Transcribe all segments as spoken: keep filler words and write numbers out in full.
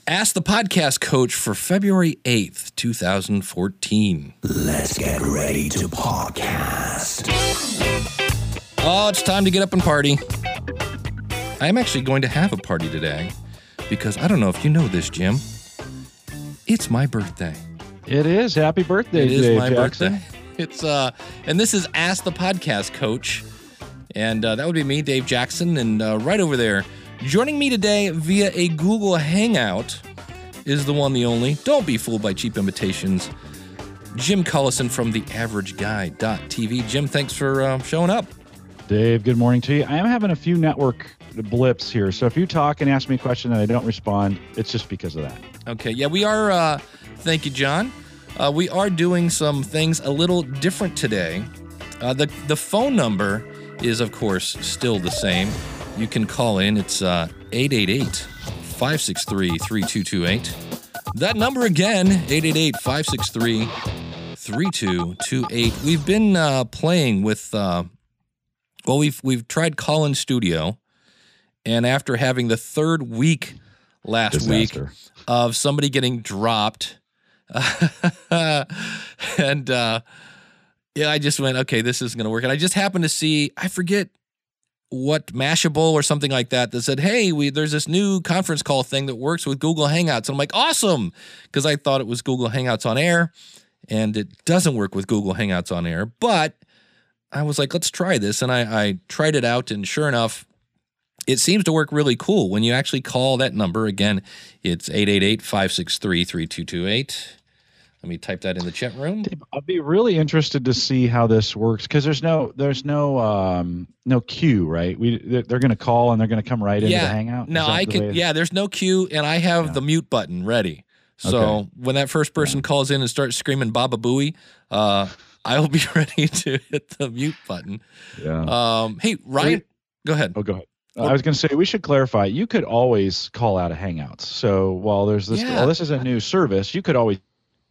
Ask the Podcast Coach for February eighth, twenty fourteen. Let's get ready to podcast. Oh, it's time to get up and party. I'm actually going to have a party today because I don't know if you know this, Jim. It's my birthday. It is. Happy birthday, It is Dave my Jackson. birthday. It's uh, and this is Ask the Podcast Coach, and uh, that would be me, Dave Jackson, and uh, right over there, joining me today via a Google Hangout is the one, the only. Don't be fooled by cheap imitations. Jim Cullison from the average guy dot t v. Jim, thanks for uh, showing up. Dave, good morning to you. I am having a few network blips here, so if you talk and ask me a question and I don't respond, it's just because of that. Okay, yeah, we are, uh, thank you, John. Uh, we are doing some things a little different today. Uh, the, the phone number is, of course, still the same. You can call in. It's uh, eight eight eight, five six three, three two two eight. That number again, eight eight eight, five six three, three two two eight. We've been uh, playing with, uh, well, we've, we've tried Call In Studio, and after having the third week last Disaster. week of somebody getting dropped, and uh, yeah, I just went, okay, this isn't going to work. And I just happened to see, I forget what, Mashable or something like that, that said, hey, we there's this new conference call thing that works with Google Hangouts. And I'm like, awesome, because I thought it was Google Hangouts on Air, and it doesn't work with Google Hangouts on Air. But I was like, let's try this. And I, I tried it out, and sure enough, it seems to work really cool. When you actually call that number, again, it's eight eight eight, five six three, three two two eight. Let me type that in the chat room. Dave, I'd be really interested to see how this works because there's no there's no um, no queue, right? We they're, they're going to call and they're going to come right into Yeah. the Hangout. No, Is that I the can. way- Yeah, there's no queue, and I have Yeah. the mute button ready. So Okay. when that first person Yeah. calls in and starts screaming "Baba Booey," uh, I'll be ready to hit the mute button. Yeah. Um, hey, Ryan, go ahead. Oh, go ahead. Uh, I was going to say we should clarify. You could always call out of Hangouts. So while there's this, Yeah. while this is a new service, you could always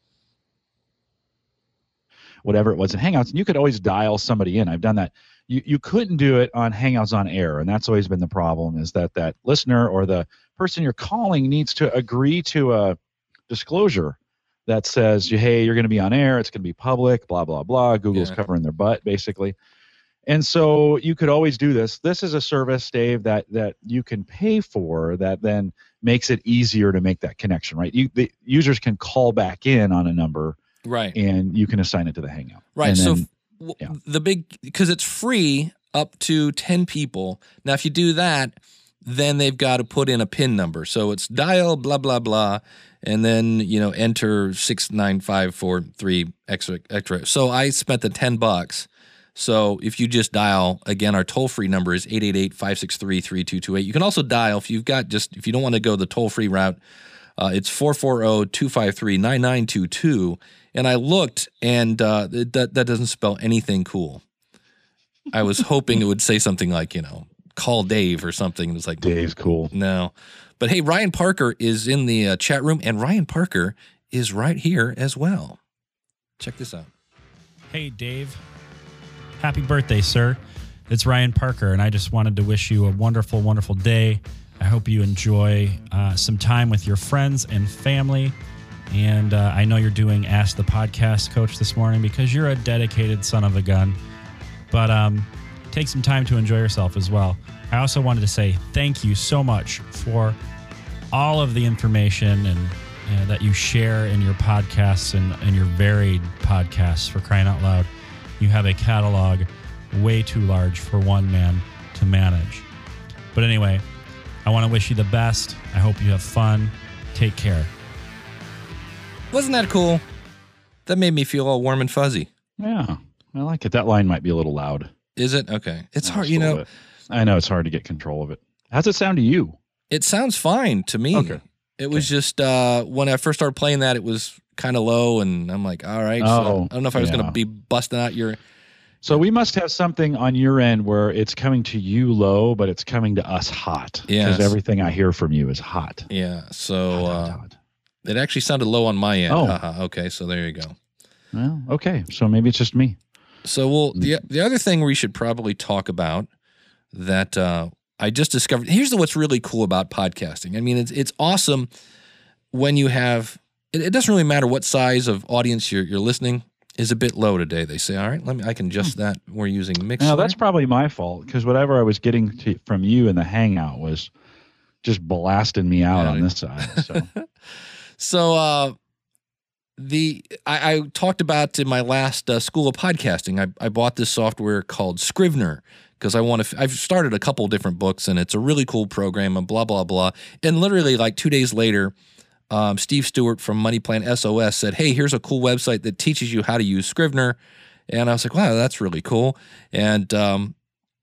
whatever it was in Hangouts, and you could always dial somebody in. I've done that. You you couldn't do it on Hangouts on Air, and that's always been the problem. Is that that listener or the person you're calling needs to agree to a disclosure that says, hey, you're going to be on air. It's going to be public. Blah blah blah. Google's Yeah. covering their butt, basically. And so you could always do this. This is a service, Dave, that that you can pay for that then makes it easier to make that connection, right? You, the users can call back in on a number, Right. and you can assign it to the Hangout. Right. And So then- w- yeah. the big, because it's free up to ten people. Now, if you do that, then they've got to put in a PIN number. So it's dial blah blah blah, and then you know enter six nine five four three extra extra. So I spent the ten bucks. So if you just dial, again, our toll-free number is eight eight eight, five six three, three two two eight. You can also dial if you've got just if you don't want to go the toll-free route, uh, it's four four zero, two five three, nine nine two two. And I looked, and uh, it, that that doesn't spell anything cool. I was hoping it would say something like, you know, call Dave or something. It was like, Dave's cool. no. But hey, Ryan Parker is in the uh, chat room, and Ryan Parker is right here as well. Check this out. Hey, Dave. Happy birthday, sir. It's Ryan Parker, and I just wanted to wish you a wonderful, wonderful day. I hope you enjoy uh, some time with your friends and family. And uh, I know you're doing Ask the Podcast Coach this morning because you're a dedicated son of a gun. But um, take some time to enjoy yourself as well. I also wanted to say thank you so much for all of the information and uh, that you share in your podcasts and, and your varied podcasts, for crying out loud. You have a catalog way too large for one man to manage. But anyway, I want to wish you the best. I hope you have fun. Take care. Wasn't that cool? That made me feel all warm and fuzzy. Yeah, I like it. That line might be a little loud. Is it? Okay. It's Yeah, hard, just you a little know, bit. I know it's hard to get control of it. How's it sound to you? it sounds fine to me. Okay. It was just, uh, when I first started playing that, it was kind of low, and I'm like, all right. So Oh, I don't know if I was going yeah. to be busting out your... So we must have something on your end where it's coming to you low, but it's coming to us hot. Yes. Because everything I hear from you is hot. Yeah, so Hot, uh, hot, hot. it actually sounded low on my end. Oh. Haha, okay, so there you go. Well, okay. So maybe it's just me. So we'll, the the other thing we should probably talk about that uh, I just discovered. Here's the, what's really cool about podcasting. I mean, it's it's awesome when you have, it, it doesn't really matter what size of audience you're, you're listening, is a bit low today. They say, all right, let me, I can adjust that. We're using Mixer. Now, that's probably my fault, because whatever I was getting to, from you in the Hangout was just blasting me out Yeah, on dude. this side. So, So uh, the I, I talked about in my last uh, School of Podcasting, I, I bought this software called Scrivener because I want to. I've started a couple different books, and it's a really cool program, and blah blah blah. And literally, like two days later, um, Steve Stewart from Money Plan S O S said, "Hey, here's a cool website that teaches you how to use Scrivener." And I was like, "Wow, that's really cool." And um,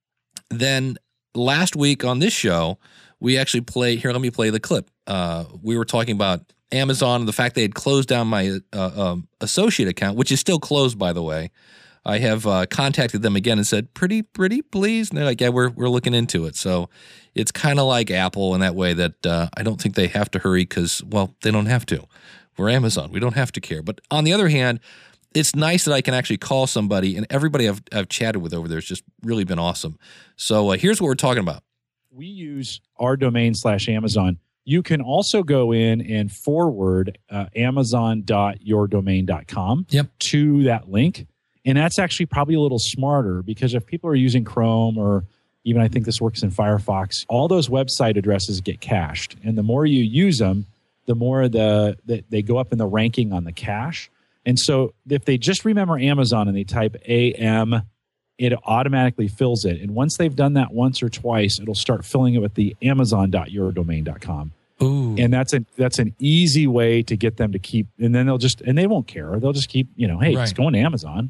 then last week on this show, we actually played. Here, let me play the clip. Uh, we were talking about Amazon and the fact they had closed down my uh, um, associate account, which is still closed, by the way. I have uh, contacted them again and said, pretty, pretty, please. And they're like, yeah, we're we're looking into it. So it's kind of like Apple in that way that uh, I don't think they have to hurry because, well, they don't have to. We're Amazon. We don't have to care. But on the other hand, it's nice that I can actually call somebody, and everybody I've, I've chatted with over there has just really been awesome. So uh, here's what we're talking about. We use our domain slash Amazon. You can also go in and forward uh, amazon dot your domain dot com Yep. to that link. And that's actually probably a little smarter because if people are using Chrome or even I think this works in Firefox, all those website addresses get cached. And the more you use them, the more the, the they go up in the ranking on the cache. And so if they just remember Amazon and they type A M, it automatically fills it. And once they've done that once or twice, it'll start filling it with the amazon dot your domain dot com. Ooh. And that's a that's an easy way to get them to keep, and then they'll just, and they won't care. They'll just keep, you know, hey, Right. it's going to Amazon.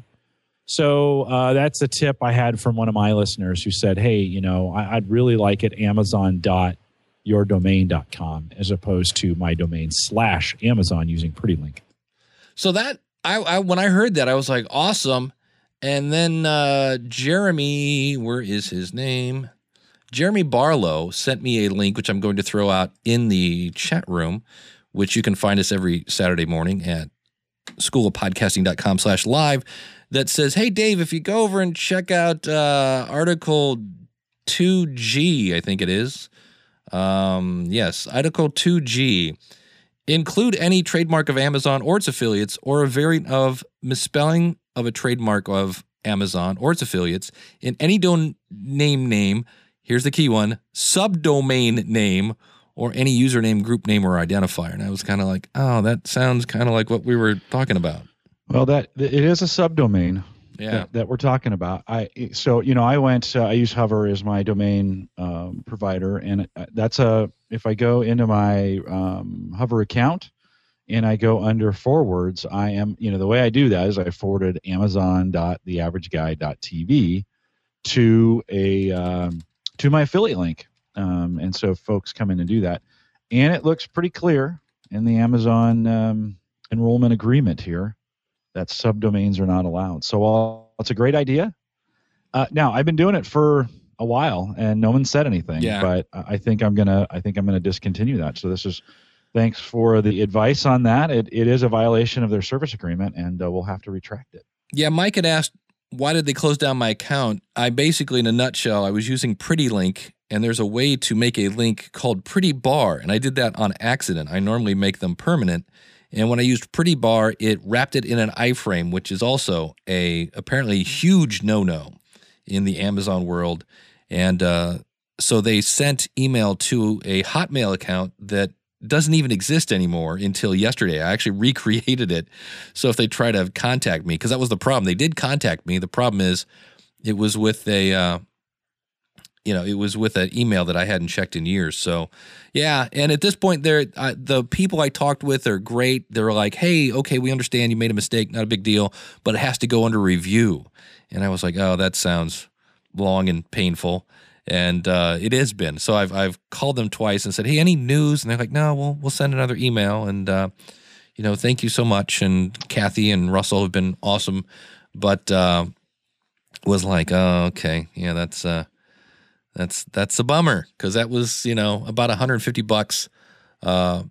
So uh, that's a tip I had from one of my listeners who said, hey, you know, I, I'd really like it amazon dot your domain dot com as opposed to my domain slash Amazon using PrettyLink. So that, I, I when I heard that, I was like, awesome. And then uh, Jeremy, where is his name? Jeremy Barlow sent me a link, which I'm going to throw out in the chat room, which you can find us every Saturday morning at schoolofpodcasting.com slash live, that says, hey, Dave, if you go over and check out uh, Article two G, I think it is. Um, yes, Article two G. Include any trademark of Amazon or its affiliates or a variant of misspelling of a trademark of Amazon or its affiliates in any domain name, here's the key one, subdomain name, or any username, group name, or identifier. And I was kind of like, oh, that sounds kind of like what we were talking about. well, that it is a subdomain Yeah. that, that we're talking about. I so you know I went. Uh, I use Hover as my domain um, provider, and that's a. If I go into my um, Hover account and I go under forwards, I am, you know, the way I do that is I forwarded amazon dot the average guy dot t v to a um, to my affiliate link, um, and so folks come in and do that, and it looks pretty clear in the Amazon um, enrollment agreement here that subdomains are not allowed. So all, it's a great idea. Uh, now I've been doing it for a while and no one said anything, Yeah. but I think I'm gonna I think I'm gonna discontinue that. So this is thanks for the advice on that. It it is a violation of their service agreement, and uh, we'll have to retract it. Yeah, Mike had asked, why did they close down my account? I basically, in a nutshell, I was using PrettyLink, and there's a way to make a link called Pretty Bar, and I did that on accident. I normally make them permanent, and when I used Pretty Bar, it wrapped it in an iframe, which is also a apparently huge no-no in the Amazon world. And uh, so they sent email to a Hotmail account that doesn't even exist anymore until yesterday. I actually recreated it. So if they try to contact me, because that was the problem. They did contact me. The problem is it was with a, uh, you know, it was with an email that I hadn't checked in years. So yeah. And at this point, they're, uh, the people I talked with are great. They're like, hey, okay, we understand you made a mistake. Not a big deal, but it has to go under review. And I was like, oh, that sounds long and painful. And uh, it has been. So I've I've called them twice and said, hey, any news? And they're like, no, we'll we'll send another email. And uh, you know, thank you so much. And Kathy and Russell have been awesome, but uh, was like, oh, okay, yeah, that's uh, that's that's a bummer because that was, you know, about one hundred fifty bucks uh,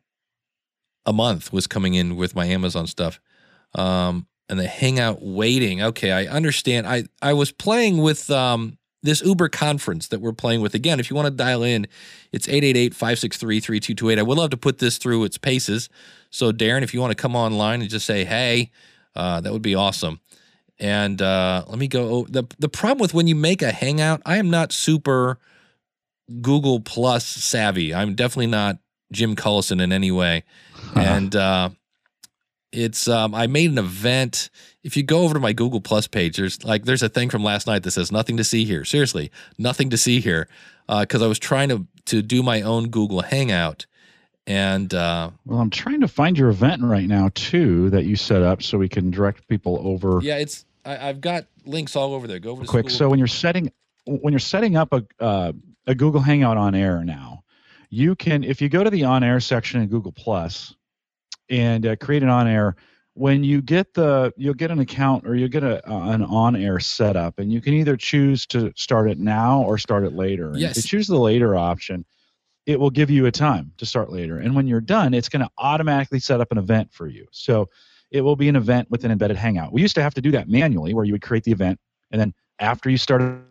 a month was coming in with my Amazon stuff. Um, and the Hangout waiting. Okay, I understand. I I was playing with um. this Uber conference that we're playing with, again, if you want to dial in, it's eight eight eight, five six three, three two two eight. I would love to put this through its paces. So, Darren, if you want to come online and just say, hey, uh, that would be awesome. And uh, let me go. Oh, the, the problem with when you make a Hangout, I am not super Google Plus savvy. I'm definitely not Jim Cullison in any way. And uh, it's um, I made an event. If you go over to my Google Plus page, there's like there's a thing from last night that says nothing to see here. Seriously, nothing to see here, because uh, I was trying to to do my own Google Hangout. And uh, well, I'm trying to find your event right now too that you set up so we can direct people over. Yeah, it's I, I've got links all over there. Go over to quick. Google. So when you're setting when you're setting up a uh, a Google Hangout on air now, you can, if you go to the on air section in Google Plus and uh, create an on air. When you get the, you'll get an account or you'll get a, uh, an on-air setup, and you can either choose to start it now or start it later. Yes. If you choose the later option, it will give you a time to start later. And when you're done, it's going to automatically set up an event for you. So it will be an event with an embedded Hangout. We used to have to do that manually, where you would create the event, and then after you started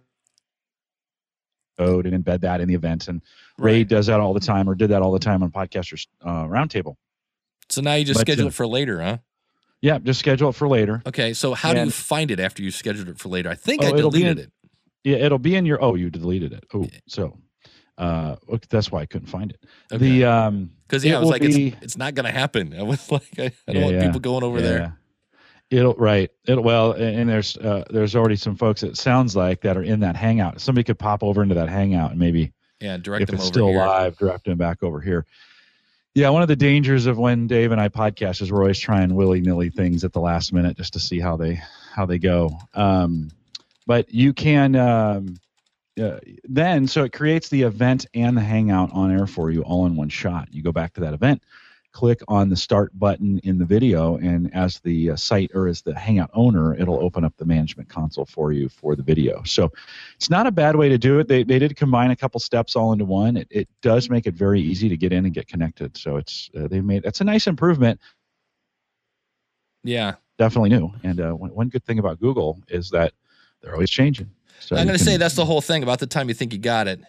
code and embed that in the event. And Ray Right. does that all the time, or did that all the time on Podcasters uh, Roundtable. So now you just But, schedule uh, it for later, huh? Yeah, just schedule it for later. Okay, so how do you And- find it after you scheduled it for later? I think Oh, I it'll be deleted in- it. Yeah, it'll be in your. Oh, you deleted it. Oh, so uh, okay, that's why I couldn't find it. Okay. The um, Because yeah, it I was will like, be- it's, it's not going to happen. I was like, I, I don't Yeah, want yeah, people going over there. yeah. It'll right. It'll well, and, and there's uh, there's already some folks, it sounds like, that are in that Hangout. Somebody could pop over into that Hangout and maybe, Yeah, direct if them it's over still here. live, direct them back over here. Yeah, one of the dangers of when Dave and I podcast is we're always trying willy-nilly things at the last minute just to see how they how they go. Um, but you can um, uh, then, so it creates the event and the Hangout on air for you all in one shot. You go back to that event, click on the start button in the video, and as the uh, site or as the Hangout owner, it'll open up the management console for you for the video. So it's not a bad way to do it. They they did combine a couple steps all into one. It, it does make it very easy to get in and get connected. So it's uh, they made it's a nice improvement. Yeah. Definitely new. And uh, one, one good thing about Google is that they're always changing. So I'm you going to can- say that's the whole thing. About the time you think you got it.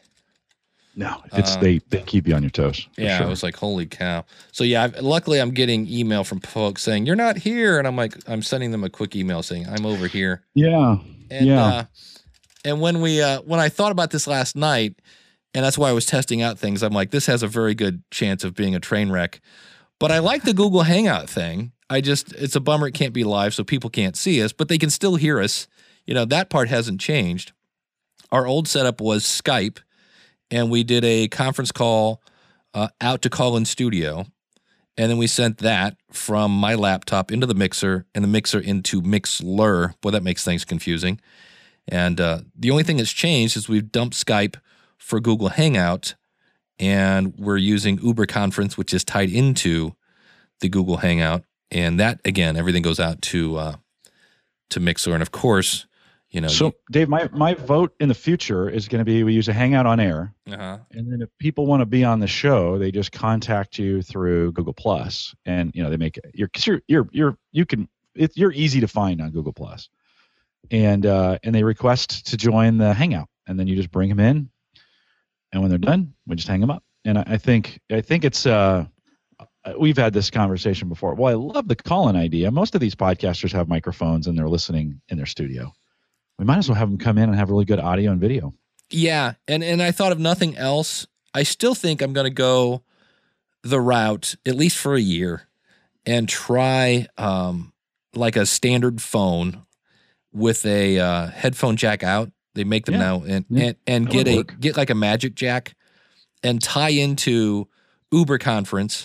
no. It's uh, they they keep you on your toes. for Yeah, sure. I was like, holy cow. So yeah, I've, luckily I'm getting email from folks saying, you're not here. And I'm like, I'm sending them a quick email saying, I'm over here. yeah. And, Yeah. uh, and when we, uh, when I thought about this last night, and that's why I was testing out things, I'm like, this has a very good chance of being a train wreck. But I like the Google Hangout thing. I just, it's a bummer it can't be live, so people can't see us, but they can still hear us. You know, that part hasn't changed. Our old setup was Skype, and we did a conference call uh, out to Call-In Studio, and then we sent that from my laptop into the mixer, and the mixer into Mixler. Boy, that makes things confusing. And uh, the only thing that's changed is we've dumped Skype for Google Hangout, and we're using Uber Conference, which is tied into the Google Hangout. And that, again, everything goes out to uh, to Mixler. And of course, you know. So, Dave, my, my vote in the future is going to be we use a Hangout on air. you, uh-huh. And then if people want to be on the show, they just contact you through Google Plus, and you know they make you're you're you're, you're you can it, you're easy to find on Google Plus, and uh, and they request to join the Hangout, and then you just bring them in, and when they're done, we just hang them up. And I, I think I think it's uh, we've had this conversation before. Well, I love the call-in idea. Most of these podcasters have microphones and they're listening in their studio. We might as well have them come in and have really good audio and video. Yeah, and and I thought of nothing else. I still think I'm going to go the route, at least for a year, and try um, like a standard phone with a uh, headphone jack out. They make them Yeah. now, and Yeah. and, and That get would a work. get like a magic jack, and tie into Uber Conference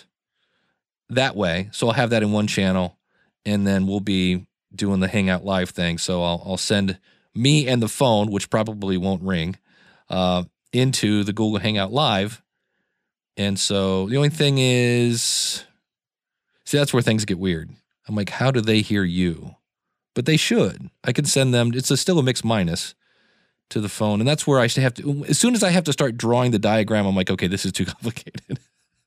that way. So I'll have that in one channel, and then we'll be doing the Hangout Live thing. So I'll I'll send me and the phone, which probably won't ring, uh, into the Google Hangout Live. And so the only thing is, see, that's where things get weird. I'm like, how do they hear you? But they should. I can send them. It's a, still a mix minus to the phone. And that's where I should have to, as soon as I have to start drawing the diagram, I'm like, okay, this is too complicated.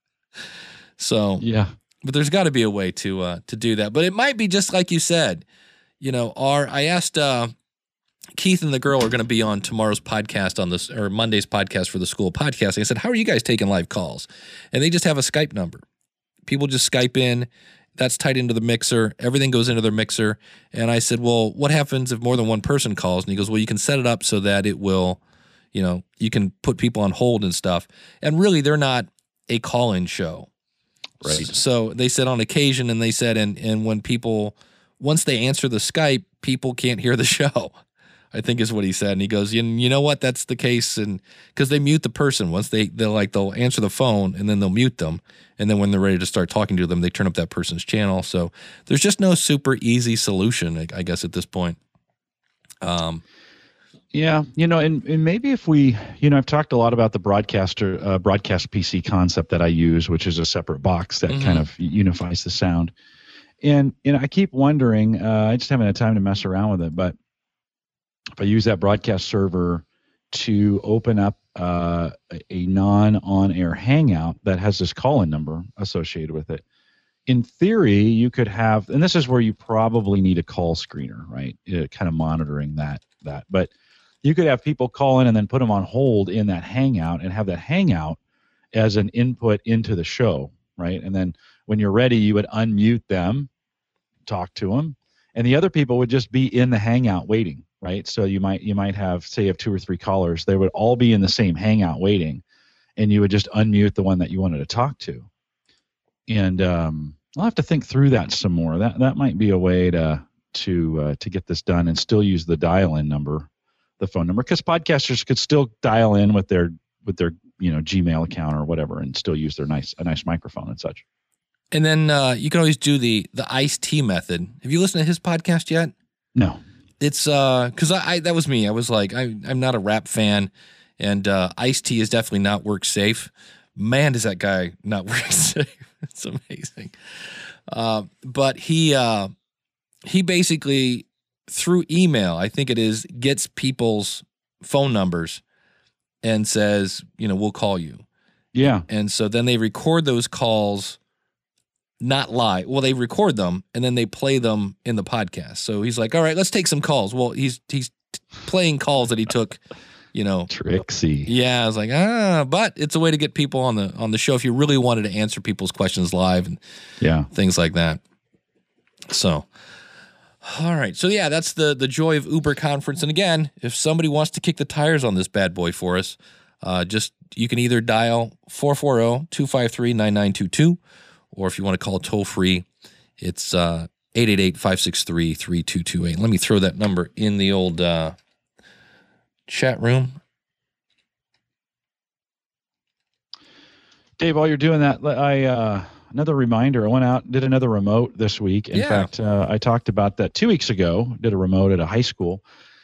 So, Yeah. but there's got to be a way to uh, to do that. But it might be just like you said. You know, our I asked uh, Keith and the girl are going to be on tomorrow's podcast on this, or Monday's podcast for the school podcasting. I said, how are you guys taking live calls? And they just have a Skype number. People just Skype in. That's tied into the mixer. Everything goes into their mixer. And I said, well, what happens if more than one person calls? And he goes, well, you can set it up so that it will, you know, you can put people on hold and stuff. And really, they're not a call-in show. Right. So they said on occasion, and they said, and and when people, once they answer the Skype, people can't hear the show, I think is what he said. And he goes, you, you know what, that's the case. And because they mute the person once they, they're like, they'll answer the phone and then they'll mute them. And then when they're ready to start talking to them, they turn up that person's channel. So there's just no super easy solution, I, I guess, at this point. Um, Yeah, you know, and, and maybe if we, you know, I've talked a lot about the broadcaster, uh, broadcast P C concept that I use, which is a separate box that Mhm. kind of unifies the sound. And and I keep wondering, uh, I just haven't had time to mess around with it, but if I use that broadcast server to open up uh, a, a non-on-air hangout that has this call-in number associated with it, in theory, you could have, and this is where you probably need a call screener, right? Uh, kind of monitoring that that, but you could have people call in and then put them on hold in that hangout and have that hangout as an input into the show, right? And then when you're ready, you would unmute them, talk to them, and the other people would just be in the hangout waiting, right? So you might you might have, say you have two or three callers, they would all be in the same hangout waiting, and you would just unmute the one that you wanted to talk to. And um, I'll have to think through that some more. That that might be a way to to uh, to get this done and still use the dial-in number, the phone number, because podcasters could still dial in with their with their you know Gmail account or whatever and still use their nice a nice microphone and such. and then uh, you can always do the the iced tea method. Have you listened to his podcast yet? No. It's uh, because I, I that was me. I was like, I I'm not a rap fan, and uh, iced tea is definitely not work safe. Man, does that guy not work safe? It's amazing. Uh, but he uh, he basically through email, I think it is, gets people's phone numbers and says, you know, we'll call you. Yeah. And so then they record those calls, not live. Well, they record them and then they play them in the podcast. So he's like, all right, let's take some calls. Well, he's he's playing calls that he took, you know. Trixie. Yeah, I was like, ah, but it's a way to get people on the on the show if you really wanted to answer people's questions live and Yeah. things like that. So, all right. So yeah, that's the the joy of Uber Conference. And again, if somebody wants to kick the tires on this bad boy for us, uh, just you can either dial four four zero, two five three, nine nine two two, or if you want to call toll free, it's uh, eight eight eight, five six three, three two two eight. Let me throw that number in the old uh, chat room. Dave, while you're doing that, I uh, another reminder. I went out and did another remote this week. In Yeah. fact, uh, I talked about that two weeks ago. Did a remote at a high school.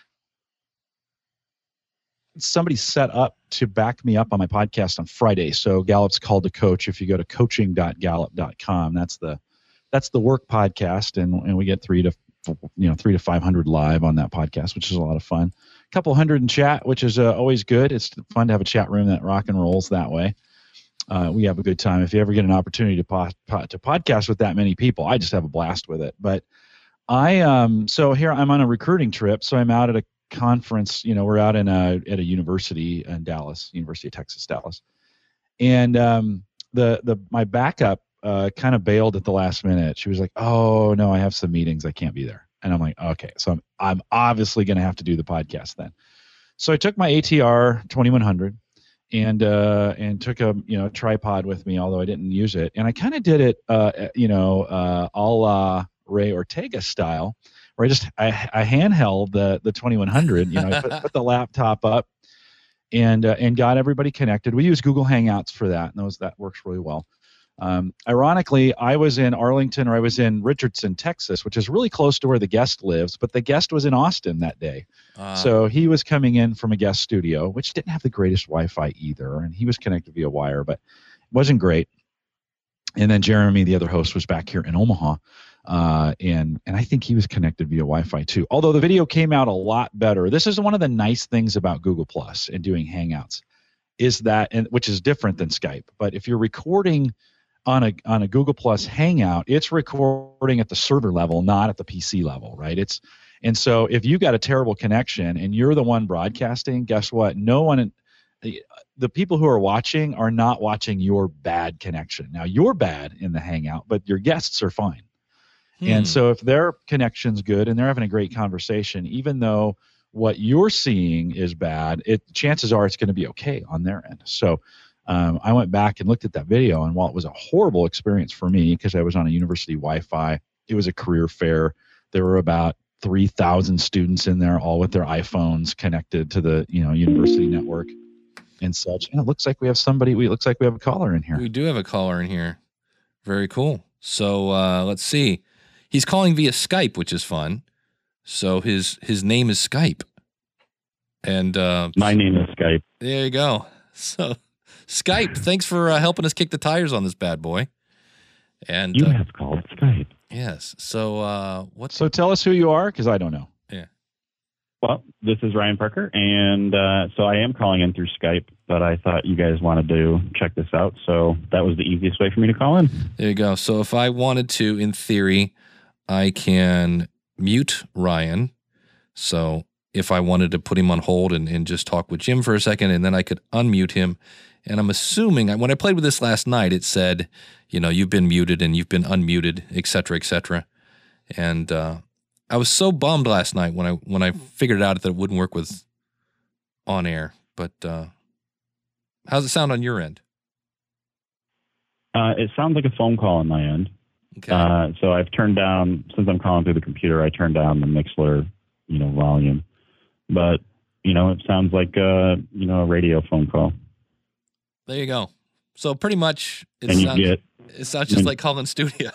Somebody set up to back me up on my podcast on Friday. So Gallup's Called to Coach. If you go to coaching dot gallup dot com, that's the that's the work podcast, and and we get three to you know three to five hundred live on that podcast, which is a lot of fun. A couple hundred in chat, which is uh, always good. It's fun to have a chat room that rock and rolls that way. Uh, we have a good time. If you ever get an opportunity to po- po- to podcast with that many people, I just have a blast with it. But I um so here I'm on a recruiting trip, so I'm out at a conference. You know, we're out in a at a university in Dallas, University of Texas, Dallas, and um the the my backup uh kind of bailed at the last minute. She was like, "Oh no, I have some meetings, I can't be there." And I'm like, "Okay, so I'm I'm obviously going to have to do the podcast then." So I took my A T R twenty-one hundred. And uh, and took a you know tripod with me, although I didn't use it. And I kind of did it, uh, you know, uh, a la Ray Ortega style, where I just I, I handheld the the twenty-one hundred. You know, I put, put the laptop up, and uh, and got everybody connected. We use Google Hangouts for that, and those that works really well. Um, ironically, I was in Arlington, or I was in Richardson, Texas, which is really close to where the guest lives, but the guest was in Austin that day. Uh, So he was coming in from a guest studio, which didn't have the greatest Wi-Fi either, and he was connected via wire, but it wasn't great. And then Jeremy, the other host, was back here in Omaha, uh, and and I think he was connected via Wi-Fi too. Although the video came out a lot better. This is one of the nice things about Google Plus and doing Hangouts, is that, and which is different than Skype. But if you're recording on a on a Google Plus Hangout, it's recording at the server level, not at the P C level, right? It's And so if you got a terrible connection and you're the one broadcasting, guess what? No one, the, the people who are watching are not watching your bad connection. Now you're bad in the Hangout, but your guests are fine. Hmm. And so if their connection's good and they're having a great conversation, even though what you're seeing is bad, it chances are it's going to be okay on their end. So um, I went back and looked at that video, and while it was a horrible experience for me because I was on a university Wi-Fi, it was a career fair. There were about three thousand students in there, all with their iPhones connected to the you know university network and such. And it looks like we have somebody. We looks like we have a caller in here. We do have a caller in here. Very cool. So uh, let's see. He's calling via Skype, which is fun. So his his name is Skype. And uh, my name is Skype. There you go. So Skype, thanks for uh, helping us kick the tires on this bad boy. And you uh, have called Skype. Yes. So uh, what? So tell us who you are, because I don't know. Yeah. Well, this is Ryan Parker, and uh, so I am calling in through Skype, but I thought you guys wanted to check this out, so that was the easiest way for me to call in. There you go. So if I wanted to, in theory, I can mute Ryan. So if I wanted to put him on hold and, and just talk with Jim for a second, and then I could unmute him. And I'm assuming, when I played with this last night, it said, you know, you've been muted and you've been unmuted, et cetera, et cetera. And uh, I was so bummed last night when I when I figured out that it wouldn't work with on air. But uh, how's it sound on your end? Uh, it sounds like a phone call on my end. Okay. Uh, so I've turned down, since I'm calling through the computer, I turned down the Mixler, you know, volume. But, you know, it sounds like, a, you know, a radio phone call. There you go. So pretty much it and sounds, you get, it sounds just and, like calling studio.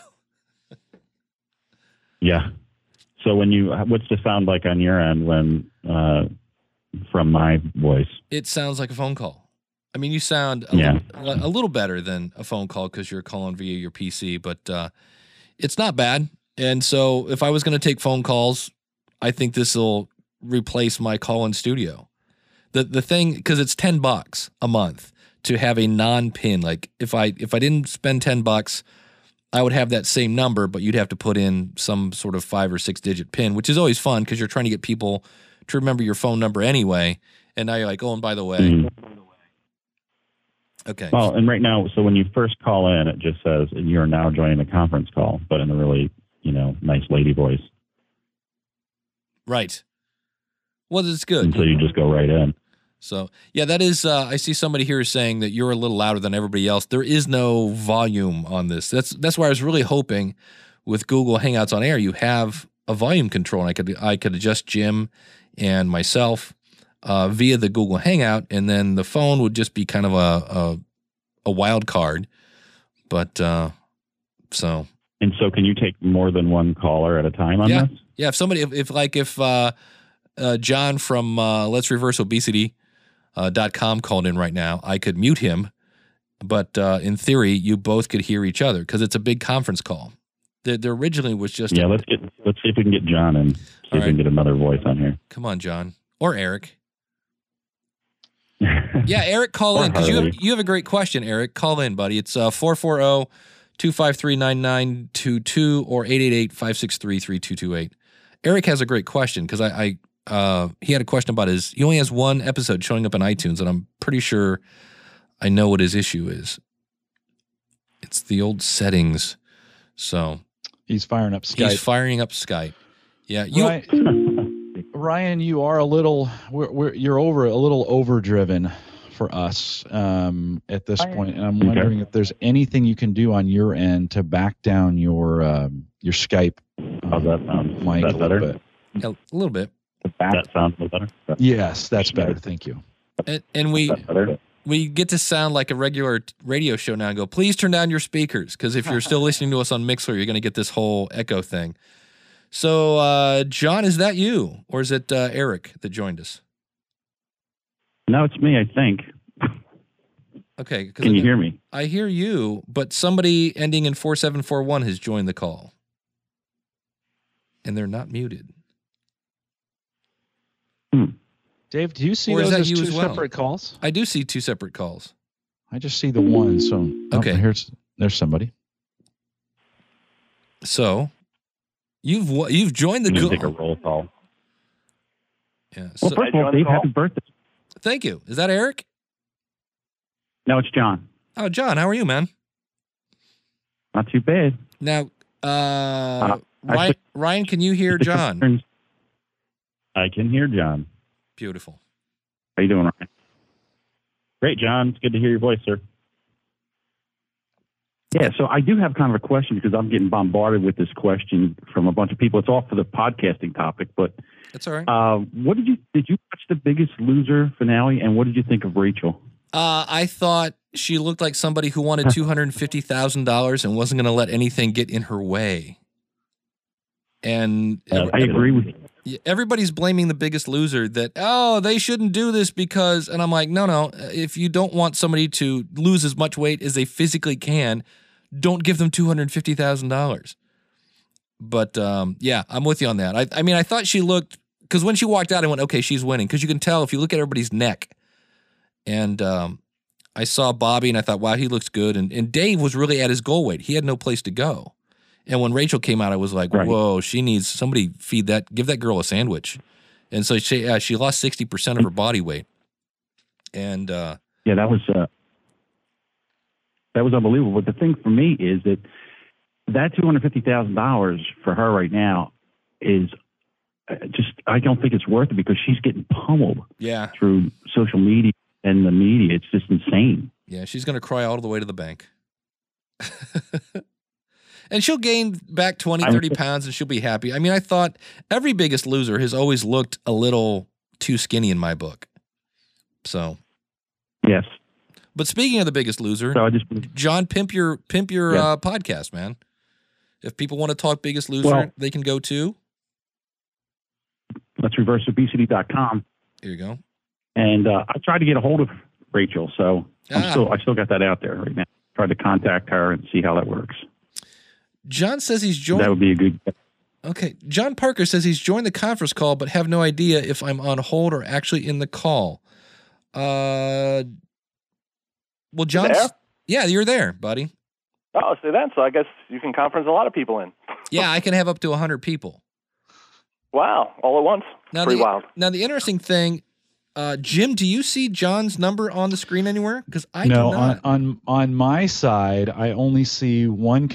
Yeah. So when you, what's the sound like on your end when, uh, from my voice? It sounds like a phone call. I mean, you sound a, yeah. little, a little better than a phone call because you're calling via your P C, but uh, it's not bad. And so if I was going to take phone calls, I think this will replace my call-in studio. The the thing, because it's ten bucks a month to have a non-pin. Like if I if I didn't spend ten bucks, I would have that same number, but you'd have to put in some sort of five or six digit pin, which is always fun because you're trying to get people to remember your phone number anyway. And now you're like, oh, and by the way. Mm-hmm. Okay. Well, and right now, so when you first call in, it just says you're now joining the conference call, but in a really, you know, nice lady voice. Right. Well, it's good. And so you just go right in. So, yeah, that is, uh, I see somebody here saying that you're a little louder than everybody else. There is no volume on this. That's that's why I was really hoping with Google Hangouts on Air, you have a volume control. And I could I could adjust Jim and myself uh, via the Google Hangout, and then the phone would just be kind of a a, a wild card. But, uh, so. And so can you take more than one caller at a time on yeah. this? Yeah, if somebody, if, if like if uh, uh, John from uh, Let's Reverse Obesity, Uh, dot com called in right now, I could mute him, but uh, in theory, you both could hear each other because it's a big conference call. There, there originally was just yeah. A, let's get let's see if we can get John and see if right. we can get another voice on here. Come on, John or Eric. Yeah, Eric, call Or in because you have, Harley. you have a great question, Eric. Call in, buddy. It's uh four four zero, two five three, nine nine two two or eight eight eight, five six three, three two two eight. Eric has a great question because I. I Uh, he had a question about his, he only has one episode showing up in iTunes, and I'm pretty sure I know what his issue is. It's the old settings. So He's firing up Skype. he's firing up Skype. Yeah. You, Ryan, Ryan, you are a little, we're, we're, you're over a little overdriven for us um, at this point, and I'm wondering Okay. if there's anything you can do on your end to back down your um, your Skype How's that sound? mic Is a that little better? bit. a little bit. That sounds a little better. Yes, that's better. Thank you. And, and we, That's better. we get to sound like a regular radio show now and go, please turn down your speakers. Because if you're still listening to us on Mixler, you're going to get this whole echo thing. So, uh, John, is that you? Or is it uh, Eric that joined us? No, it's me, I think. Okay. 'cause Can I you got- hear me? I hear you, but somebody ending in four seven four one has joined the call. And they're not muted. Dave, do you see Or is those that as you two as well? separate calls? I do see two separate calls. I just see the one. So oh, Okay. here's there's somebody. So, You've wa- you've joined the I'm gonna call. take a roll call. Yeah. Well, So, first of all, Dave, happy birthday. thank you. Is that Eric? No, it's John. Oh, John, how are you, man? Not too bad. Now, uh, Uh, Ryan, actually- Ryan, can you hear John? I can hear John. Beautiful. How you doing, Ryan? Great, John. It's good to hear your voice, sir. Yeah, so I do have kind of a question because I'm getting bombarded with this question from a bunch of people. It's all for the podcasting topic, but That's all right. uh, what did you did you watch The Biggest Loser finale, and what did you think of Rachel? Uh, I thought she looked like somebody who wanted two hundred fifty thousand dollars and wasn't going to let anything get in her way. And Uh, I agree with you. everybody's blaming The Biggest Loser that, oh, they shouldn't do this because, and I'm like, no, no, if you don't want somebody to lose as much weight as they physically can, don't give them two hundred fifty thousand dollars. But um, yeah, I'm with you on that. I, I mean, I thought she looked, because when she walked out, I went, okay, she's winning. Because you can tell if you look at everybody's neck. And um, I saw Bobby and I thought, wow, he looks good. And, and Dave was really at his goal weight. He had no place to go. And when Rachel came out, I was like, Right. whoa, she needs somebody feed that, give that girl a sandwich. And so she uh, she lost sixty percent of her body weight. And uh, Yeah, that was uh, that was unbelievable. But the thing for me is that that two hundred fifty thousand dollars for her right now is uh, just I don't think it's worth it because she's getting pummeled yeah, through social media and the media. It's just insane. yeah, she's going to cry all the way to the bank. And she'll gain back twenty, thirty pounds and she'll be happy. I mean, I thought every Biggest Loser has always looked a little too skinny in my book. So, Yes. but speaking of The Biggest Loser, So I just John, pimp your pimp your Yeah. uh, podcast, man. If people want to talk Biggest Loser, Well- they can go to. let's reverse obesity dot com. Here you go. And uh, I tried to get a hold of Rachel, so I'm Ah. still I still got that out there right now. Tried to contact her and see how that works. John says he's That joined. would be a good. Okay, John Parker says he's joined the conference call, but have no idea if I'm on hold or actually in the call. Uh, well, John. there? Yeah, you're there, buddy. Oh, see then. So I guess you can conference a lot of people in. Yeah, I can have up to one hundred people. Wow, all at once. Now, Pretty the, wild. Now, the interesting thing, uh, Jim, do you see John's number on the screen anywhere? Because I no, do on, not. on on my side, I only see one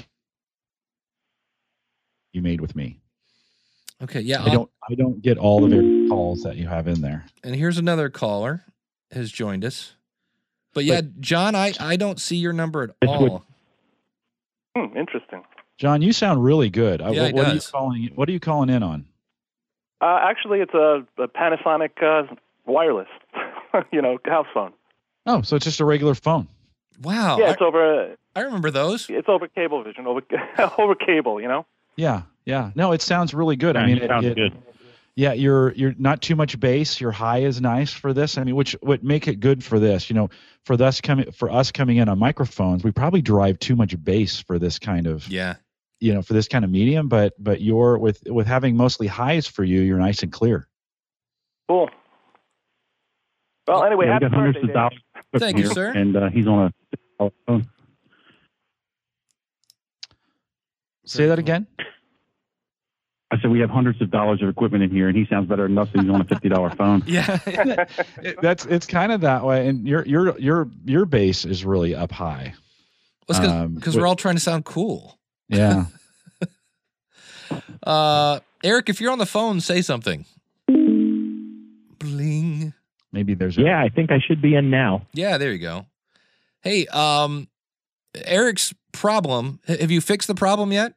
you made with me. Okay, yeah. I don't I don't get all of your calls that you have in there. And here's another caller has joined us. But yeah, John, I, I don't see your number at This would- all. Hmm, interesting. John, you sound really good. Uh, Yeah, what, he what are you does. calling what are you calling in on? Uh, actually, it's a, a Panasonic uh, wireless, you know, house phone. Oh, so it's just a regular phone. Wow. yeah, I, it's over. I remember those. It's over Cablevision, over over cable. You know. Yeah, yeah. No, it sounds really good. I Yeah, mean, it it, sounds it- good. Yeah, you're you're not too much bass. Your high is nice for this. I mean, which would make it good for this. You know, for us coming for us coming in on microphones, we probably drive too much bass for this kind of Yeah. you know for this kind of medium. But but you're with with having mostly highs for you, you're nice and clear. Cool. Well, anyway, Yeah, we happy got hundreds birthday, of dollars. Dave. Thank you, here, sir. And uh, he's on a phone. Say that again. I said we have hundreds of dollars of equipment in here, and he sounds better than us. He's on a fifty dollar phone. Yeah. It- that's it's kind of that way, and your your your your bass is really up high. Because Um, we're all trying to sound cool. Yeah. Uh, Eric, if you're on the phone, say something. Bling. Maybe there's a, Yeah, I think I should be in now. Yeah, there you go. Hey, um, Eric's problem. h- Have you fixed the problem yet?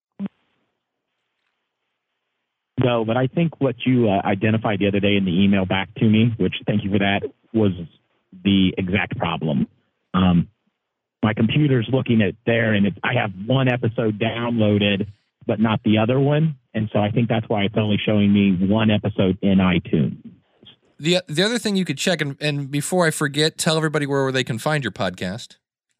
No, but I think what you uh, identified the other day in the email back to me, which thank you for that, was the exact problem. Um, my computer's looking at there, and it's, I have one episode downloaded, but not the other one. And so I think that's why it's only showing me one episode in iTunes. The the other thing you could check, and, and before I forget, tell everybody where they can find your podcast.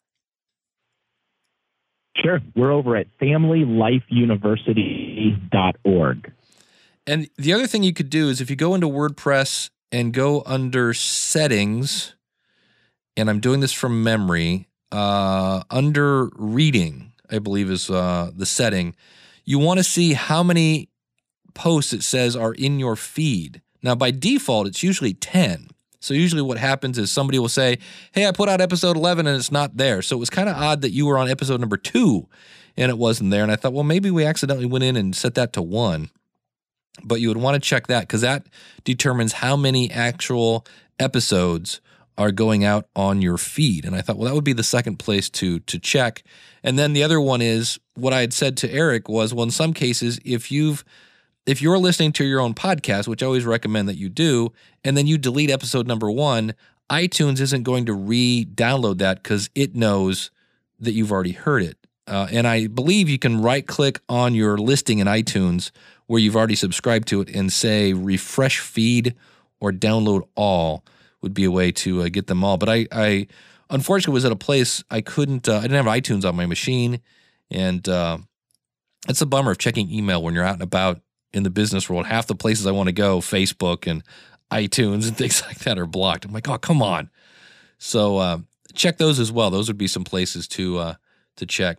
Sure. We're over at family life university dot org. And the other thing you could do is if you go into WordPress and go under settings, and I'm doing this from memory, uh, under reading, I believe is uh, the setting, you want to see how many posts it says are in your feed. Now, by default, it's usually ten. So usually what happens is somebody will say, hey, I put out episode eleven and it's not there. So it was kind of odd that you were on episode number two and it wasn't there. And I thought, well, maybe we accidentally went in and set that to one. But you would want to check that because that determines how many actual episodes are going out on your feed. And I thought, well, that would be the second place to to check. And then the other one is what I had said to Eric was, well, in some cases, if you've if you're listening to your own podcast, which I always recommend that you do, and then you delete episode number one, iTunes isn't going to re-download that because it knows that you've already heard it. Uh, and I believe you can right-click on your listing in iTunes where you've already subscribed to it and say refresh feed or download all would be a way to uh, get them all. But I, I unfortunately was at a place I couldn't, uh, I didn't have iTunes on my machine. And uh, it's a bummer of checking email when you're out and about in the business world. Half the places I want to go, Facebook and iTunes and things like that, are blocked. I'm like, oh, come on. So uh, check those as well. Those would be some places to uh, to check.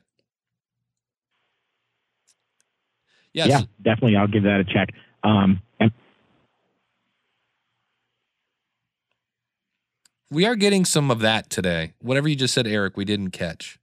Yes. Yeah, definitely. I'll give that a check. Um, and we are getting some of that today. Whatever you just said, Eric, we didn't catch.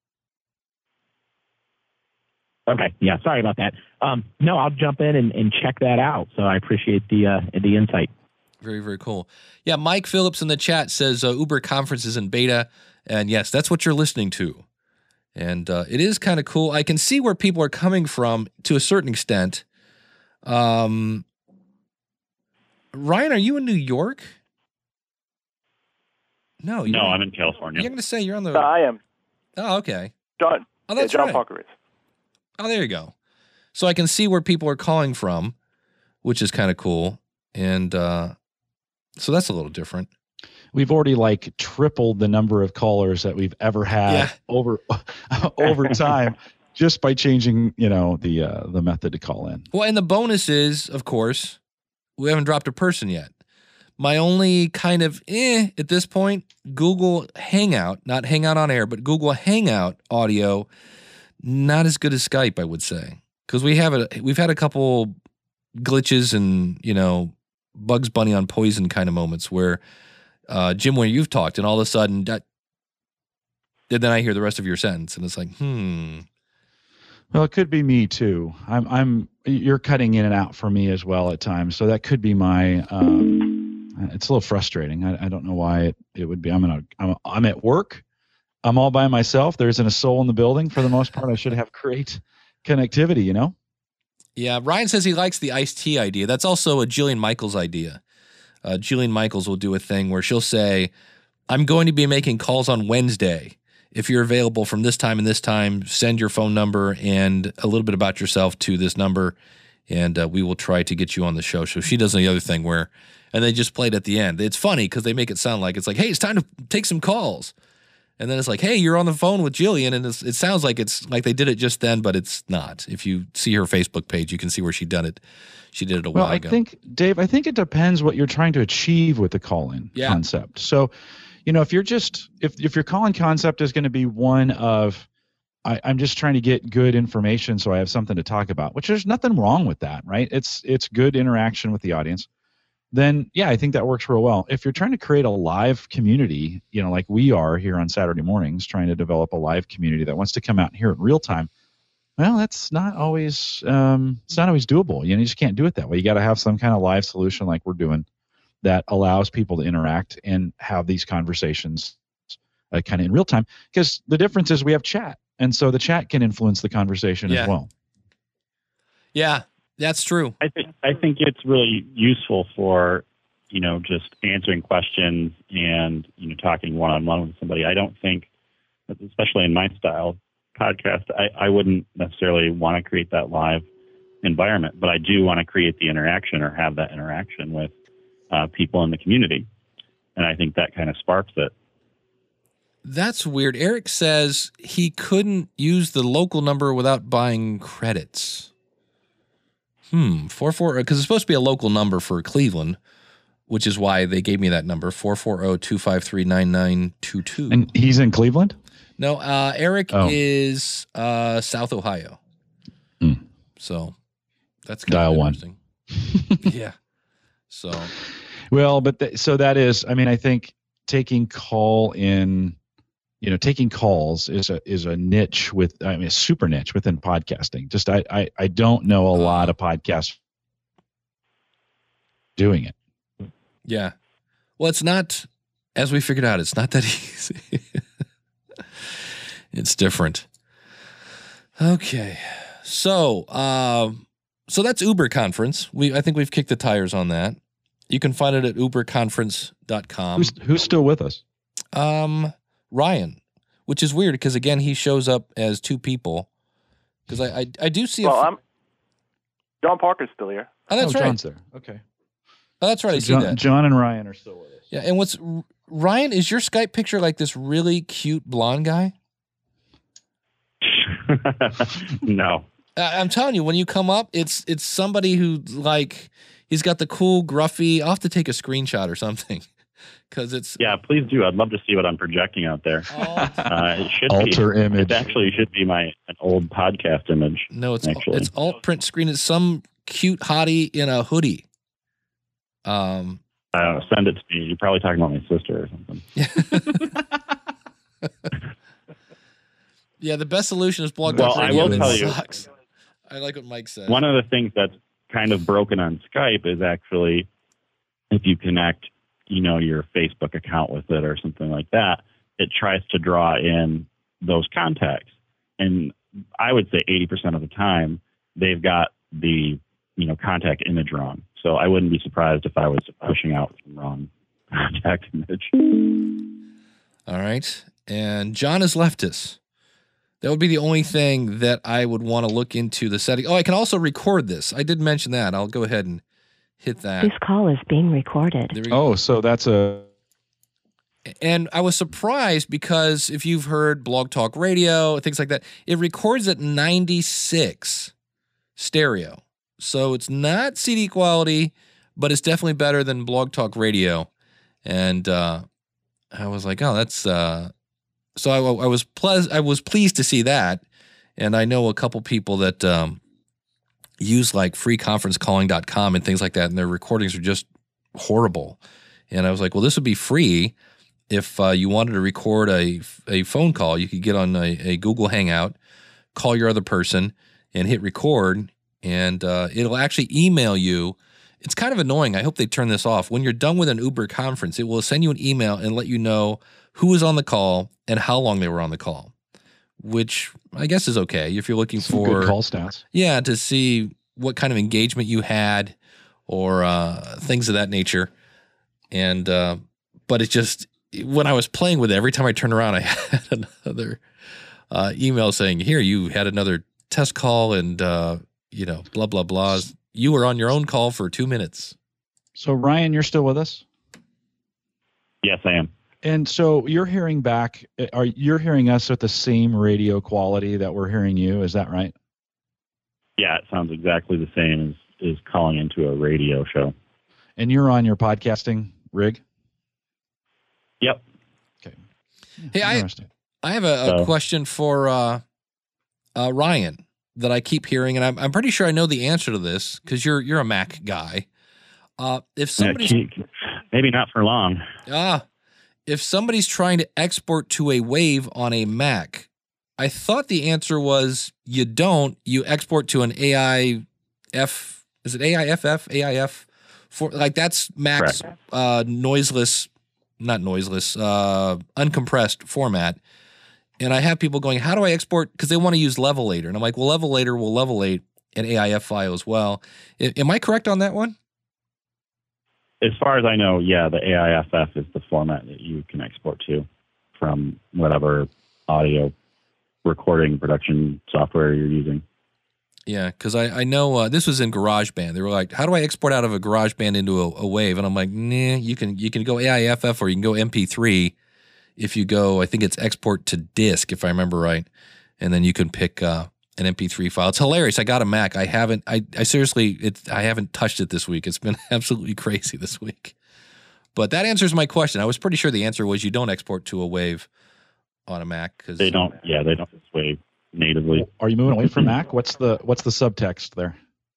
Okay. Yeah. Sorry about that. Um, no, I'll jump in and, and check that out. So I appreciate the uh, the insight. Very, very cool. Yeah, Mike Phillips in the chat says uh, Uber conference is in beta. And yes, that's what you're listening to. And uh, it is kind of cool. I can see where people are coming from to a certain extent. Um, Ryan, are you in New York? No. No, I'm in California. You're going to say you're on the... No, I am. Oh, okay. John. Oh, that's yeah, John right. Parker is. Oh, there you go. So I can see where people are calling from, which is kind of cool. And uh, so that's a little different. We've already like tripled the number of callers that we've ever had Yeah. over over time just by changing, you know, the uh, the method to call in. Well, and the bonus is, of course, we haven't dropped a person yet. My only kind of eh at this point, Google Hangout, not Hangout on air, but Google Hangout audio, not as good as Skype, I would say, because we have a we've had a couple glitches and, you know, Bugs Bunny on Poison kind of moments where uh, Jim, where you've talked, and all of a sudden that, and then I hear the rest of your sentence, and it's like, hmm. Well, it could be me too. I'm I'm you're cutting in and out for me as well at times, so that could be my. Um, it's a little frustrating. I, I don't know why it, it would be. I'm in a I'm, I'm at work. I'm all by myself. There isn't a soul in the building for the most part. I should have great connectivity, you know? Yeah, Ryan says he likes the iced tea idea. That's also a Jillian Michaels idea. Uh, Jillian Michaels will do a thing where she'll say, I'm going to be making calls on Wednesday. If you're available from this time and this time, send your phone number and a little bit about yourself to this number, and uh, we will try to get you on the show. So she does the other thing where, and they just played at the end. It's funny because they make it sound like it's like, hey, it's time to take some calls. And then it's like, hey, you're on the phone with Jillian, and it's, it sounds like it's like they did it just then, but it's not. If you see her Facebook page, you can see where she done it. She did it a well, while I ago. I think, Dave, I think it depends what you're trying to achieve with the call-in Yeah. concept. So, you know, if you're just if if your call-in concept is going to be one of, I, I'm just trying to get good information so I have something to talk about, which there's nothing wrong with that, right? It's it's good interaction with the audience. Then yeah, I think that works real well. If you're trying to create a live community, you know, like we are here on Saturday mornings, trying to develop a live community that wants to come out and hear it in real time, well, that's not always um, it's not always doable. You know, you just can't do it that way. You got to have some kind of live solution like we're doing that allows people to interact and have these conversations uh, kind of in real time. Because the difference is we have chat, and so the chat can influence the conversation Yeah. as well. Yeah, that's true. I think I think it's really useful for, you know, just answering questions and, you know, talking one on one with somebody. I don't think, especially in my style podcast, I, I wouldn't necessarily want to create that live environment, but I do want to create the interaction or have that interaction with uh, people in the community, and I think that kind of sparks it. That's weird. Eric says he couldn't use the local number without buying credits. Hmm, four four because it's supposed to be a local number for Cleveland, which is why they gave me that number, four four zero, two five three, nine nine two two. And he's in Cleveland? No, uh, Eric Oh. is uh, South Ohio. Hmm. So that's kind Dial of one. interesting. Yeah. So Well, but th- so that is, I mean, I think taking call in, you know, taking calls is a is a niche with, I mean, a super niche within podcasting. Just I I, I don't know a lot of podcasts doing it. yeah. Well, it's not, as we figured out, it's not that easy. It's different. Okay. So, um, so that's Uber Conference. We I think we've kicked the tires on that. You can find it at uber conference dot com. Who's who's still with us? Um, Ryan, which is weird because again he shows up as two people. Because I, I I do see. Well, a f- I'm John Parker's still here. oh, that's oh, right. John's there. Okay. Oh, that's right. So I see John, that. John and Ryan are still with us. Yeah, and what's Ryan? Is your Skype picture like this really cute blonde guy? No. I- I'm telling you, when you come up, it's it's somebody who like he's got the cool gruffy. I'll have to take a screenshot or something because it's Yeah, please do. I'd love to see what I'm projecting out there. alt- Uh, it should Alter be. image. It actually should be my an old podcast image. no, it's Actually. it's alt print screen. It's some cute hottie in a hoodie. Um, Uh, send it to me. You're probably talking about my sister or something. yeah, the best solution is Blog Well, Talk I Radio. will It tell you- sucks. I like what Mike said. One of the things that's kind of broken on Skype is actually if you connect, you know, your Facebook account with it or something like that, it tries to draw in those contacts. And I would say eighty percent of the time they've got the, you know, contact image wrong. So I wouldn't be surprised if I was pushing out some wrong contact image. All right. And John has left us. That would be the only thing that I would want to look into the setting. Oh, I can also record this. I did mention that. I'll go ahead and hit that. This call is being recorded. There we go. Oh, so that's a And I was surprised because if you've heard Blog Talk Radio, things like that, it records at ninety-six stereo. So it's not C D quality, but it's definitely better than Blog Talk Radio. And uh, I was like, oh, that's... Uh... So I, I was ple- I was pleased to see that. And I know a couple people that um, use like free conference calling dot com and things like that, and their recordings are just horrible. And I was like, well, this would be free. If uh, you wanted to record a, a phone call, you could get on a, a Google Hangout, call your other person, and hit record, and uh, it'll actually email you. It's kind of annoying. I hope they turn this off. When you're done with an Uber conference, it will send you an email and let you know who was on the call and how long they were on the call, which I guess is okay if you're looking some for good call stats. yeah, to see what kind of engagement you had or uh, things of that nature. And uh, but it just when I was playing with it, every time I turned around, I had another uh, email saying, "Here, you had another test call, and uh, you know, blah blah blah. You were on your own call for two minutes." So Ryan, you're still with us? Yes, I am. And so you're hearing back, are you're hearing us at the same radio quality that we're hearing you? Is that right? Yeah, it sounds exactly the same as, as calling into a radio show. And you're on your podcasting rig? Yep. Okay. Hey, I Interesting. I have a, a So- question for uh, uh, Ryan that I keep hearing, and I'm I'm pretty sure I know the answer to this because you're you're a Mac guy. Uh, if Yeah, somebody's keep- maybe not for long. ah, if somebody's trying to export to a WAV on a Mac, I thought the answer was you don't. You export to an A I F. Is it A I F F? A I F? For like that's Mac's Correct. uh, noiseless, not noiseless, uh, uncompressed format. And I have people going, how do I export? Because they want to use Levelator. And I'm like, well, Levelator will levelate an A I F file as well. I, am I correct on that one? As far as I know, yeah, the A I F F is the format that you can export to from whatever audio recording production software you're using. Yeah, because I, I know uh, this was in GarageBand. They were like, how do I export out of a GarageBand into a, a WAV? And I'm like, nah, you can you can go A I F F or you can go M P three. If you go, I think it's export to disk, if I remember right. And then you can pick uh, an M P three file. It's hilarious. I got a Mac. I haven't, I, I seriously, it, I haven't touched it this week. It's been absolutely crazy this week. But that answers my question. I was pretty sure the answer was you don't export to a WAV on a Mac. Cause They don't, yeah, they don't sway. natively. Are you moving away from Mac? What's the what's the subtext there?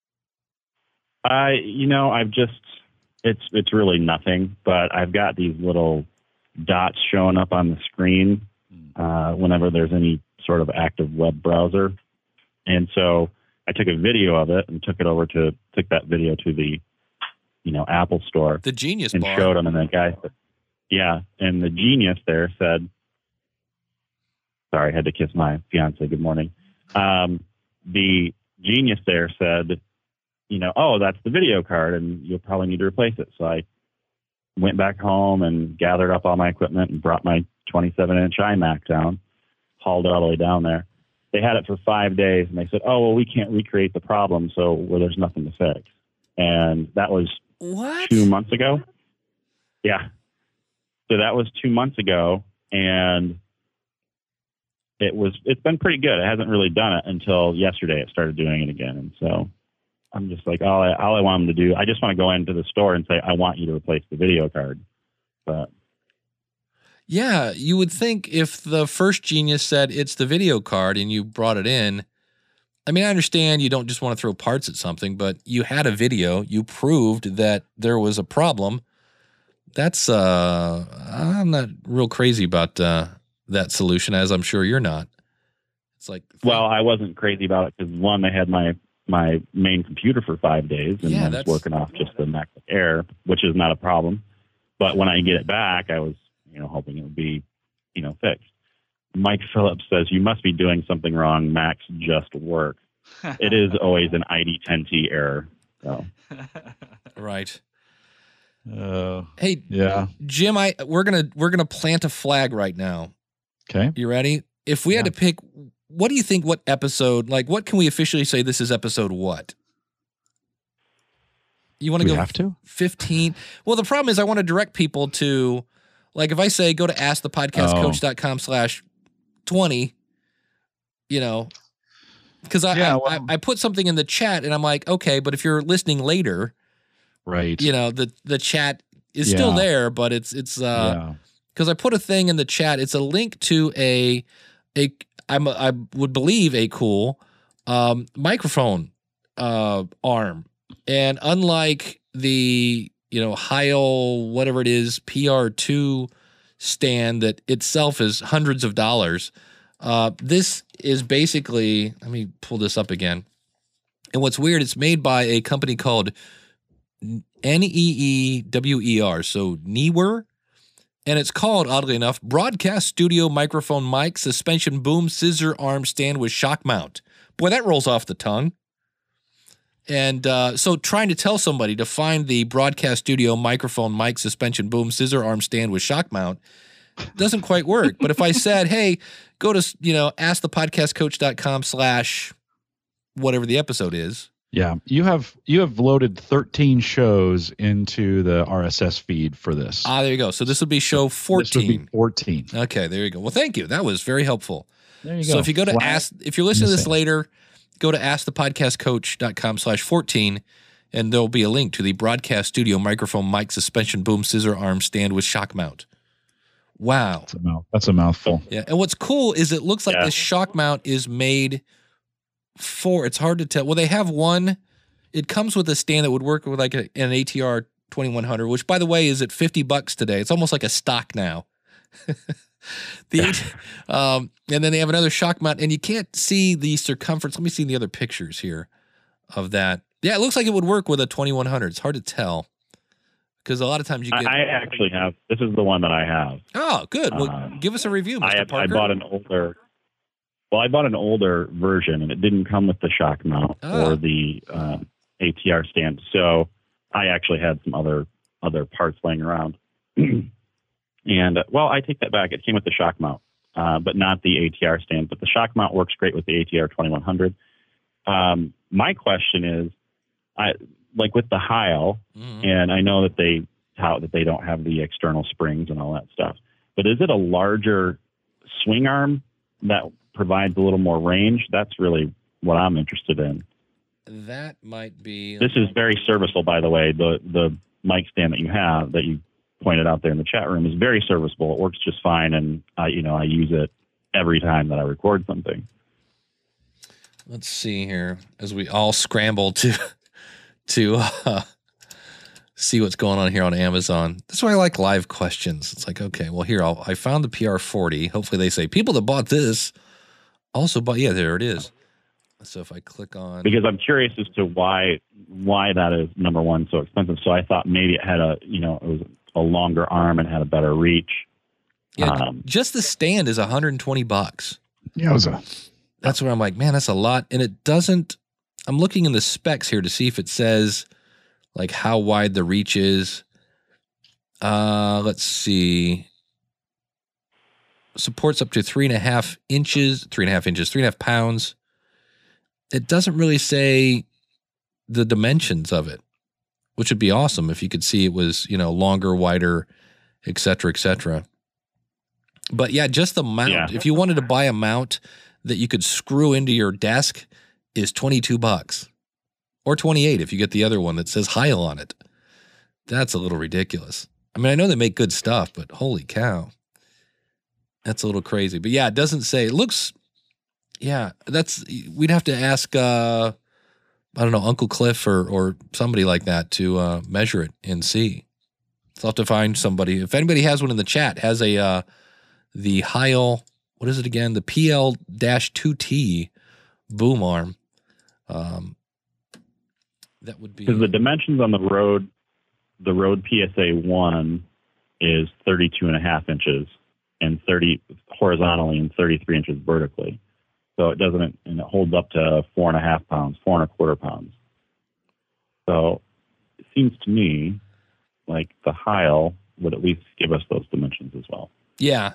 I, you know, I've just it's it's really nothing, but I've got these little dots showing up on the screen uh, whenever there's any sort of active web browser, and so I took a video of it and took it over to took that video to the, you know, Apple store, the Genius and bar. showed them, and the guy said, yeah, and the genius there said, sorry, I had to kiss my fiance good morning. Um, the genius there said, you know, oh, that's the video card, and you'll probably need to replace it. So I went back home and gathered up all my equipment and brought my twenty-seven inch iMac down, hauled it all the way down there. They had it for five days, and they said, oh, well, we can't recreate the problem, so well, there's nothing to fix. And that was what? two months ago. Yeah. So that was two months ago, and it was, it's been pretty good. It hasn't really done it until yesterday. It started doing it again. And so I'm just like, all I, all I want them to do, I just want to go into the store and say, I want you to replace the video card. But yeah, you would think if the first genius said it's the video card and you brought it in, I mean, I understand you don't just want to throw parts at something, but you had a video, you proved that there was a problem. That's, uh, I'm not real crazy about uh, that solution, as I'm sure you're not. It's like, well, I wasn't crazy about it because one, they had my, my main computer for five days and Yeah, I was that's- working off just the MacBook Air, which is not a problem. But when I get it back, I was, you know, hoping it would be, you know, fixed. Mike Phillips says, you must be doing something wrong. Macs just work. It is always an I D ten T error. So. right. Uh, Hey, yeah. Jim, I we're gonna we're gonna plant a flag right now. Okay. You ready? If we had Yeah. to pick, what do you think? What episode? Like, what can we officially say? This is episode what? You want to We go have to? fifteen? Well, the problem is I want to direct people to, like, if I say go to ask the podcast coach dot com slash twenty, you know, because I, Yeah, I, well- I I put something in the chat and I'm like, okay, but if you're listening later, Right. you know, the the chat is still Yeah. there, but it's it's uh yeah. because I put a thing in the chat. It's a link to a a I'm a, I would believe a cool um, microphone uh, arm, and unlike the you know Heil whatever it is P R two stand that itself is hundreds of dollars, uh, this is basically. Let me pull this up again. And what's weird? It's made by a company called N E E W E R, so Neewer. And it's called, oddly enough, Broadcast Studio Microphone Mic Suspension Boom Scissor Arm Stand with Shock Mount. Boy, that rolls off the tongue. And uh, so trying to tell somebody to find the Broadcast Studio Microphone Mic Suspension Boom Scissor Arm Stand with Shock Mount doesn't quite work. But if I said, hey, go to, you know, ask the podcast coach dot com slash whatever the episode is. Yeah. You have you have loaded thirteen shows into the R S S feed for this. Ah, there you go. So this would be show fourteen. This would be fourteen. Okay, there you go. Well, thank you. That was very helpful. There you So go. if you go to Flat ask, if you're listening to in the this sand. later, go to ask the podcast coach dot com slash fourteen, and there'll be a link to the Broadcast Studio Microphone Mic Suspension Boom Scissor Arm Stand with Shock Mount. Wow. That's a, mouth, that's a mouthful. Yeah. And what's cool is it looks like Yeah. this shock mount is made for, it's hard to tell. Well, they have one, it comes with a stand that would work with like a, an A T R twenty-one hundred, which by the way is at fifty bucks today. It's almost like a stock now. the um, and then they have another shock mount, and you can't see the circumference. Let me see the other pictures here of that. Yeah, it looks like it would work with a twenty-one hundred. It's hard to tell because a lot of times you I, get. I actually have, this is the one that I have. Oh, good. Well, Um, give us a review, Mister I, I Parker. bought an older, well, I bought an older version, and it didn't come with the shock mount Ah. or the uh, A T R stand. So I actually had some other other parts laying around. and uh, well, I take that back. It came with the shock mount, uh, but not the A T R stand. But the shock mount works great with the A T R twenty-one hundred. Um, my question is, I like with the Heil, Mhm. and I know that they tout that they don't have the external springs and all that stuff. But is it a larger swing arm that provides a little more range? That's really what I'm interested in. That might be. This is very serviceable, by the way. The the mic stand that you have that you pointed out there in the chat room is very serviceable. It works just fine, and I, you know, I use it every time that I record something. let's see here as we all scramble to to uh, see what's going on here on Amazon. That's why I like live questions. It's like, okay, well here I'll, I found the P R forty. Hopefully they say people that bought this also bought. Yeah, there it is. So if I click on, because I'm curious as to why why that is number one so expensive. So I thought maybe it had a you know it was a longer arm and had a better reach. Yeah, um, just the stand is one hundred twenty bucks. Yeah, it was a. That's where I'm like, man, that's a lot, and it doesn't. I'm looking in the specs here to see if it says like how wide the reach is. Uh, let's see. Supports up to three and a half inches, three and a half inches, three and a half pounds. It doesn't really say the dimensions of it, which would be awesome if you could see it was, you know, longer, wider, et cetera, et cetera. But yeah, just the mount. Yeah. If you wanted to buy a mount that you could screw into your desk is twenty-two bucks or twenty-eight if you get the other one that says Heil on it. That's a little ridiculous. I mean, I know they make good stuff, but holy cow. That's a little crazy. But yeah, it doesn't say, it looks, yeah, that's, we'd have to ask, uh, I don't know, Uncle Cliff or or somebody like that to uh, measure it and see. So I'll have to find somebody. If anybody has one in the chat, has a, uh, the Heil, what is it again? The P L two T boom arm. Um, that would be. Because the dimensions on the Rode, the Rode P S A one is thirty-two and a half inches and thirty horizontally and thirty-three inches vertically. So it doesn't, and it holds up to four and a half pounds, four and a quarter pounds. So it seems to me like the Heil would at least give us those dimensions as well. Yeah.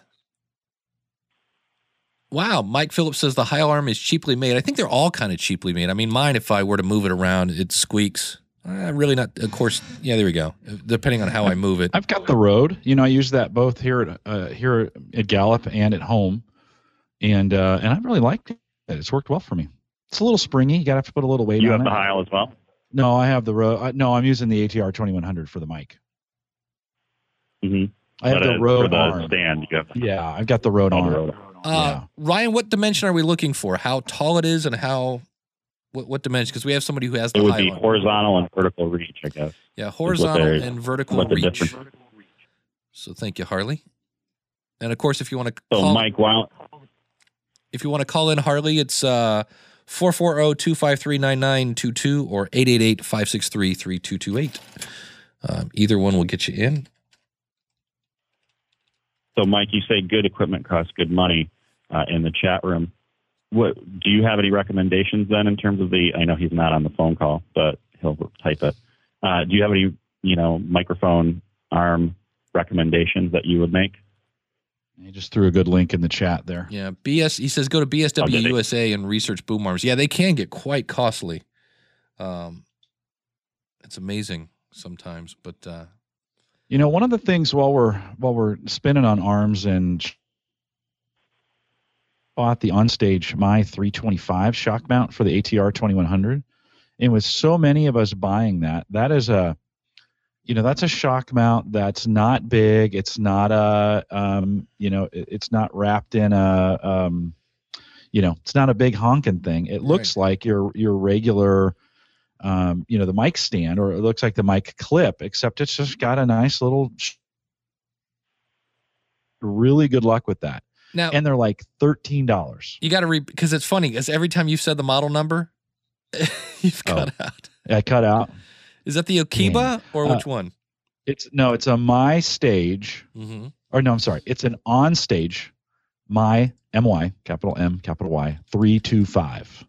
Wow. Mike Phillips says the Heil arm is cheaply made. I think they're all kind of cheaply made. I mean, mine, if I were to move it around, it squeaks. Uh, really not, of course. Yeah, there we go. Depending on how I move it. I've got the Rode. You know, I use that both here at uh, here at Gallup and at home. And uh, and I really liked it. It's worked well for me. It's a little springy. You got to have to put a little weight You on it. have the Heil as well? No, I have the Rode. Uh, no, I'm using the A T R twenty-one hundred for the mic. Mm-hmm. I have but the uh, Rode for the arm. stand. You have the, Yeah, I've got the Rode oh, arm. the Rode. Uh, Yeah. Ryan, what dimension are we looking for? How tall it is and how, what, what dimension? Because we have somebody who has the It would Heil be arm. horizontal and vertical reach, I guess. Yeah, horizontal they're- and vertical what the reach. difference- So thank you, Harley. And of course, if you want to So, call, Mike, why don't, if you want to call in Harley, it's uh, four four zero, two five three, nine nine two two or eight eight eight, five six three, three two two eight. Um, either one will get you in. so Mike, you say good equipment costs good money uh, in the chat room. What do you have any recommendations then in terms of the? I know he's not on the phone call, but he'll type it. Uh, do you have any, you know, microphone arm recommendations that you would make? He just threw a good link in the chat there. Yeah, B S. He says go to B S W Okay. U S A and research boom arms. Yeah, they can get quite costly. Um, it's amazing sometimes, but uh, You know, one of the things while we're while we're spinning on arms and bought the Onstage My three twenty-five shock mount for the A T R twenty-one hundred, and with so many of us buying that, that is a, you know, that's a shock mount that's not big. It's not a, um, you know, it- it's not wrapped in a, um, you know, it's not a big honking thing. It looks like your your regular. Um, you know, the mic stand, or it looks like the mic clip, except it's just got a nice little. Sh- really good luck with that. now And they're like thirteen dollars. you got to read because it's funny because every time you've said the model number, you've Oh. cut out. I cut out. Is that the Okiba or Uh, which one? It's no, it's a My Stage, Mm-hmm. or no, I'm sorry, it's an On Stage, My M Y capital M capital Y three two five.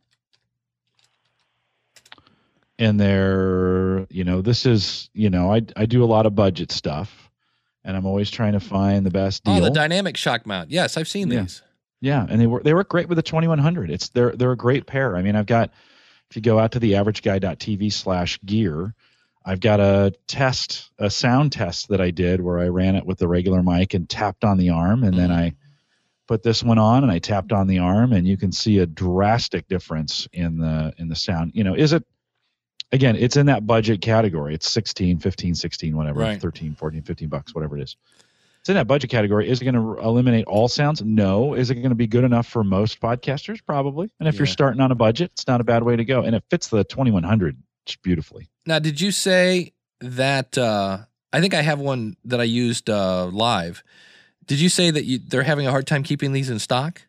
And they're, you know, this is, you know, I I do a lot of budget stuff, and I'm always trying to find the best deal. Oh, the dynamic shock mount. Yes, I've seen Yeah. these. Yeah, and they work they work great with the twenty-one hundred. It's they're they're a great pair. I mean, I've got, if you go out to the average guy dot t v slash gear, I've got a test, a sound test that I did where I ran it with the regular mic and tapped on the arm, and then I put this one on and I tapped on the arm, and you can see a drastic difference in the in the sound. You know, is it, again, it's in that budget category. It's sixteen, fifteen, sixteen, whatever, Right. thirteen, fourteen, fifteen bucks, whatever it is. It's in that budget category. Is it going to eliminate all sounds? No. Is it going to be good enough for most podcasters? Probably. And if Yeah. you're starting on a budget, it's not a bad way to go. And it fits the twenty-one hundred just beautifully. Now, did you say that? Uh, I think I have one that I used uh, live. Did you say that you, they're having a hard time keeping these in stock?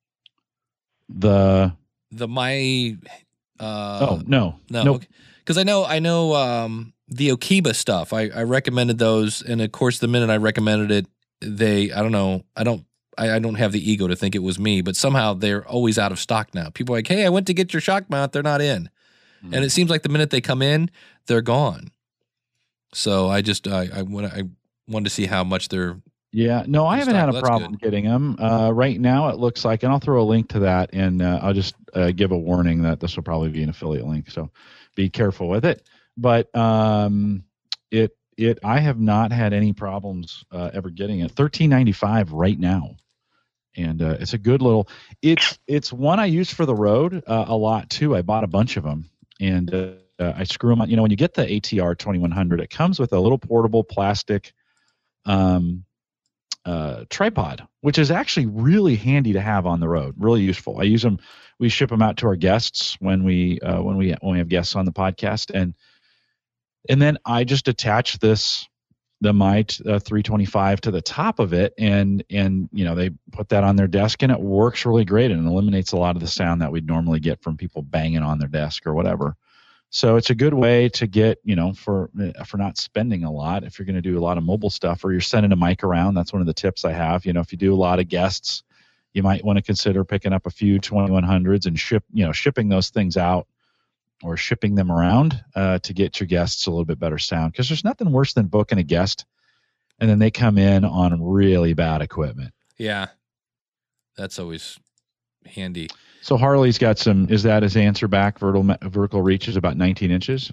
The The my. Uh, oh no no, nope. Because I know I know um, the Okiba stuff. I, I recommended those, and of course, the minute I recommended it, they I don't know I don't I, I don't have the ego to think it was me, but somehow they're always out of stock now. People are like, hey, I went to get your shock mount, they're not in, mm-hmm. and it seems like the minute they come in, they're gone. So I just I I, want I wanted to see how much they're. Yeah, no, I haven't stock. had a That's problem good. getting them. Uh, right now, it looks like, and I'll throw a link to that, and uh, I'll just uh, give a warning that this will probably be an affiliate link, so be careful with it. But um, it it I have not had any problems uh, ever getting it. thirteen ninety-five right now, and uh, it's a good little. It's it's one I use for the road uh, a lot too. I bought a bunch of them, and uh, uh, I screw them on. You know, when you get the A T R twenty-one hundred, it comes with a little portable plastic. Um, Uh, tripod, which is actually really handy to have on the road, really useful. I use them. We ship them out to our guests when we uh, when we when we have guests on the podcast, and and then I just attach this the my uh, three twenty-five to the top of it, and and you know they put that on their desk, and it works really great, and it eliminates a lot of the sound that we'd normally get from people banging on their desk or whatever. So it's a good way to get, you know, for for not spending a lot. If you're going to do a lot of mobile stuff, or you're sending a mic around, that's one of the tips I have. You know, if you do a lot of guests, you might want to consider picking up a few twenty-one hundreds and ship, you know, shipping those things out or shipping them around uh, to get your guests a little bit better sound. Because there's nothing worse than booking a guest and then they come in on really bad equipment. Yeah, that's always handy. So Harley's got some, is that his answer back? Vertical, vertical reach is about nineteen inches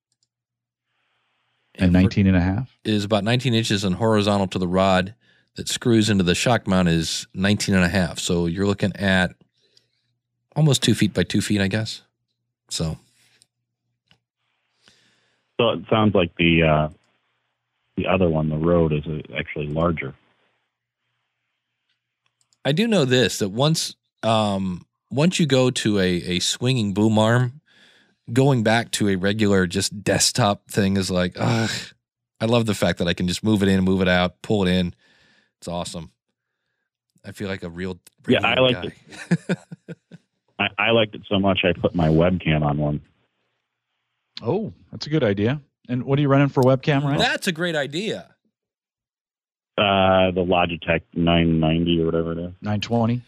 and, and nineteen and a half? Is about nineteen inches, and horizontal to the rod that screws into the shock mount is nineteen and a half. So you're looking at almost two feet by two feet, I guess. So. So it sounds like the uh, the other one, the Rode, is actually larger. I do know this, that once um, once you go to a, a swinging boom arm, going back to a regular just desktop thing is like, ugh. I love the fact that I can just move it in, move it out, pull it in. It's awesome. I feel like a real yeah. I liked guy. it. I, I liked it so much I put my webcam on one. Oh, that's a good idea. And what are you running for webcam, right? That's a great idea. Uh, the Logitech nine ninety or whatever it is. nine twenty.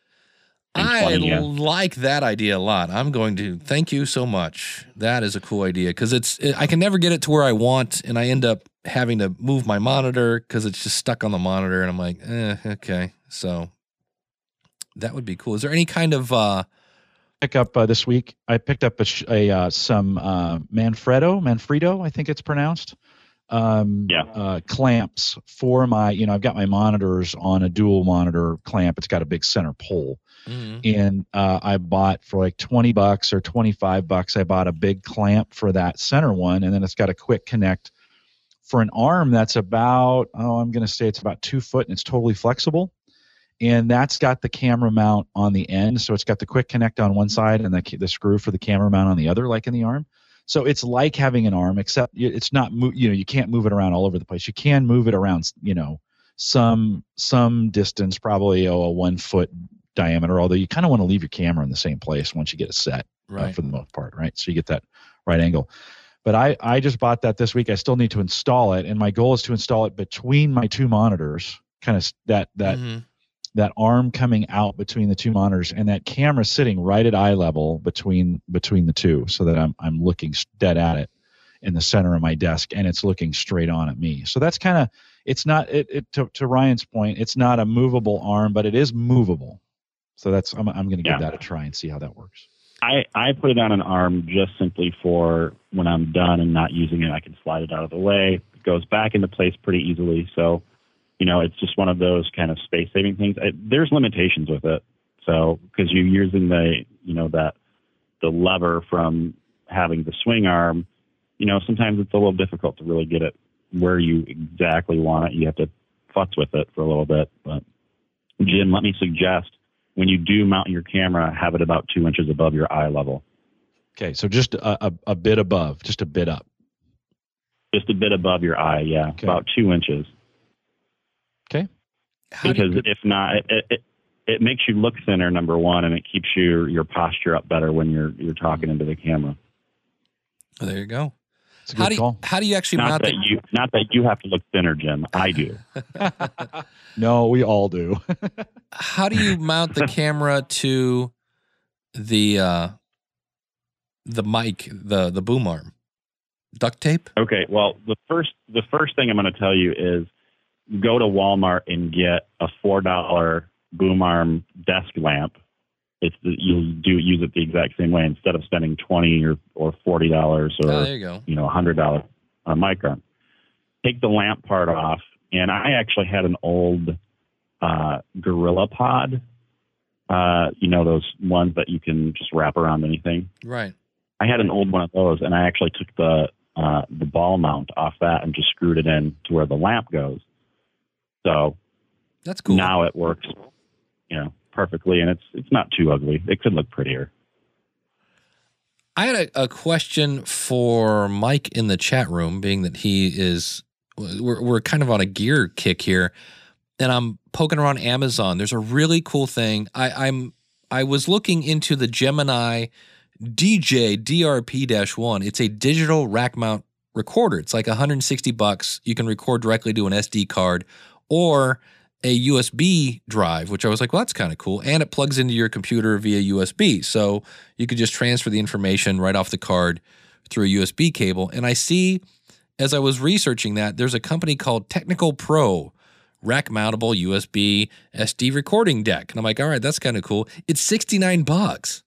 I twenty, yeah. like that idea a lot. I'm going to thank you so much. That is a cool idea because it's it, I can never get it to where I want, and I end up having to move my monitor because it's just stuck on the monitor, and I'm like, eh, okay. So that would be cool. Is there any kind of uh, pick up uh, this week? I picked up a, sh- a uh, some uh, Manfredo, Manfredo, I think it's pronounced. Um, yeah. Uh, clamps for my, you know, I've got my monitors on a dual monitor clamp. It's got a big center pole. Mm-hmm. And uh, I bought for like twenty bucks or twenty-five bucks. I bought a big clamp for that center one. And then it's got a quick connect for an arm that's about, oh, I'm going to say it's about two foot and it's totally flexible. And that's got the camera mount on the end. So it's got the quick connect on one side and the, the screw for the camera mount on the other, like in the arm. So it's like having an arm, except it's not, you know, you can't move it around all over the place. You can move it around, you know, some some distance, probably oh, a one foot diameter, although you kind of want to leave your camera in the same place once you get it set, right, uh, for the most part, right? So you get that right angle. But I, I just bought that this week. I still need to install it, and my goal is to install it between my two monitors, kind of that that mm-hmm. that arm coming out between the two monitors, and that camera sitting right at eye level between between the two, so that I'm I'm looking dead at it in the center of my desk, and it's looking straight on at me. So that's kind of, it's not it, it to, to Ryan's point, it's not a movable arm, but it is movable. So that's I'm I'm going to give yeah. that a try and see how that works. I, I put it on an arm just simply for when I'm done and not using it, I can slide it out of the way. It goes back into place pretty easily. So, you know, it's just one of those kind of space-saving things. I, there's limitations with it. So, because you're using the, you know, that the lever from having the swing arm, you know, sometimes it's a little difficult to really get it where you exactly want it. You have to futz with it for a little bit. But Jim, let me suggest when you do mount your camera, have it about two inches above your eye level. Okay, so just a, a, a bit above, just a bit up. Just a bit above your eye, yeah, okay. About two inches. Okay. How because you, if not, it, it it makes you look thinner, number one, and it keeps your your posture up better when you're you're talking into the camera. Well, there you go. It's a good How do you, call. how do you actually Not mount that the? you not that you have to look thinner, Jim. I do. No, we all do. How do you mount the camera to the uh, the mic, the the boom arm? Duct tape? Okay. Well, the first the first thing I'm going to tell you is go to Walmart and get a four dollar boom arm desk lamp. It's the, you'll do use it the exact same way instead of spending twenty or or forty dollars or Oh, there you go. you know a hundred dollars on a mic arm. Take the lamp part off, and I actually had an old uh, Gorilla Pod. Uh, you know those ones that you can just wrap around anything. Right. I had an old one of those, and I actually took the uh, the ball mount off that and just screwed it in to where the lamp goes. So That's cool. now it works, you know, perfectly, and it's it's not too ugly. It could look prettier. I had a, a question for Mike in the chat room, being that he is, we're, we're kind of on a gear kick here, and I'm poking around Amazon. There's a really cool thing. I, I'm I was looking into the Gemini D J D R P one. It's a digital rack mount recorder. It's like one hundred sixty bucks. You can record directly to an S D card or a U S B drive, which I was like, well, that's kind of cool. And it plugs into your computer via U S B. So you could just transfer the information right off the card through a U S B cable. And I see, as I was researching that, there's a company called Technical Pro, rack mountable U S B S D recording deck. And I'm like, all right, that's kind of cool. It's sixty-nine bucks.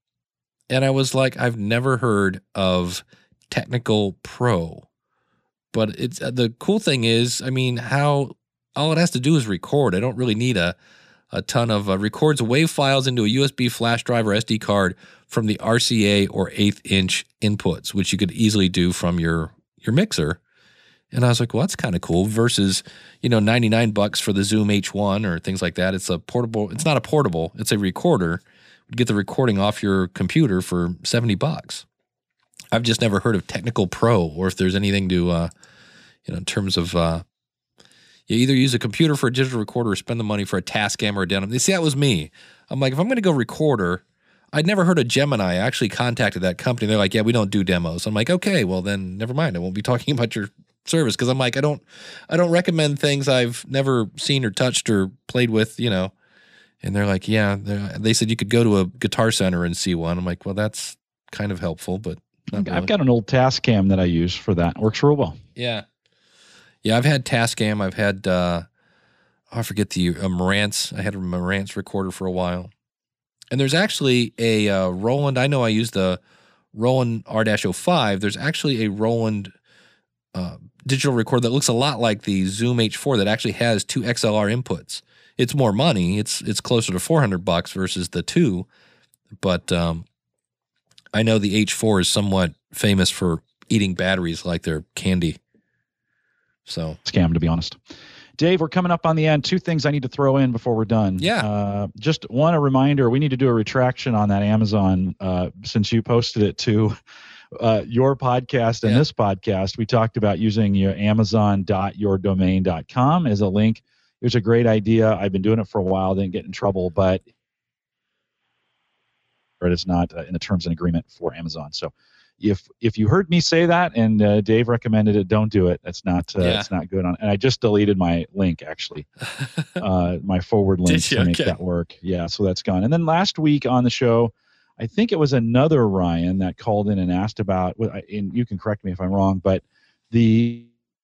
And I was like, I've never heard of Technical Pro. But it's the cool thing is, I mean, how all it has to do is record. I don't really need a, a ton of uh, records WAV files into a U S B flash drive or S D card from the R C A or eighth inch inputs, which you could easily do from your, your mixer. And I was like, well, that's kind of cool versus, you know, ninety-nine bucks for the Zoom H one or things like that. It's a portable. It's not a portable. It's a recorder. Get the recording off your computer for seventy bucks. I've just never heard of Technical Pro, or if there's anything to, uh, you know, in terms of, uh, you either use a computer for a digital recorder or spend the money for a Tascam or a Denim. You see, that was me. I'm like, if I'm going to go recorder, I'd never heard of Gemini. I actually contacted that company. They're like, yeah, we don't do demos. I'm like, okay, well then never mind. I won't be talking about your service because I'm like, I don't, I don't recommend things I've never seen or touched or played with, you know. And they're like, yeah, they're, they said you could go to a Guitar Center and see one. I'm like, well, that's kind of helpful, but not really. I've got an old Tascam that I use for that. It works real well. Yeah. Yeah, I've had Tascam. I've had, uh, oh, I forget the, uh, Marantz. I had a Marantz recorder for a while. And there's actually a uh, Roland. I know I used the Roland R oh five. There's actually a Roland uh, digital recorder that looks a lot like the Zoom H four that actually has two X L R inputs. It's more money. It's it's closer to four hundred bucks versus the two. But um, I know the H four is somewhat famous for eating batteries like they're candy. So Scam, to be honest. Dave, we're coming up on the end. Two things I need to throw in before we're done. Yeah. Uh, just one, a reminder, we need to do a retraction on that Amazon uh, since you posted it to uh, your podcast and yeah. this podcast. We talked about using your amazon dot your domain dot com as a link. It was a great idea. I've been doing it for a while, didn't get in trouble, but it's not uh, in the terms and agreement for Amazon. So if if you heard me say that and uh, Dave recommended it, don't do it. That's not uh, yeah. that's not good. On and I just deleted my link actually, uh, my forward link to make okay. that work. Yeah, so that's gone. And then last week on the show, I think it was another Ryan that called in and asked about. And you can correct me if I'm wrong, but the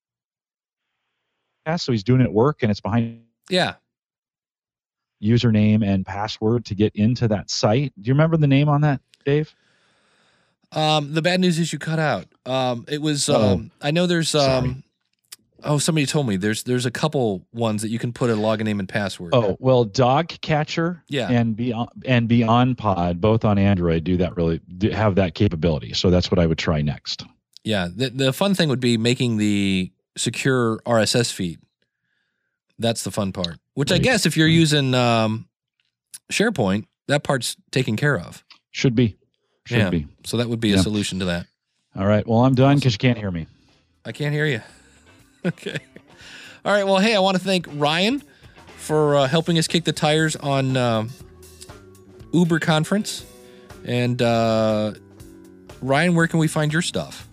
so he's doing it at work and it's behind yeah username and password to get into that site. Do you remember the name on that, Dave? Um, the bad news is you cut out. Um, it was um, oh, I know there's um, sorry. oh somebody told me there's there's a couple ones that you can put a login name and password. Oh well, Dogcatcher yeah. and Beyond and BeyondPod both on Android do that really do have that capability. So that's what I would try next. Yeah, the the fun thing would be making the secure R S S feed. That's the fun part. Which right. I guess if you're using um, SharePoint, that part's taken care of. Should be. Should yeah. be. So that would be yeah. a solution to that. All right. Well, I'm done because you can't hear me. I can't hear you. Okay. All right. Well, hey, I want to thank Ryan for uh, helping us kick the tires on uh, Uber Conference. And uh, Ryan, where can we find your stuff?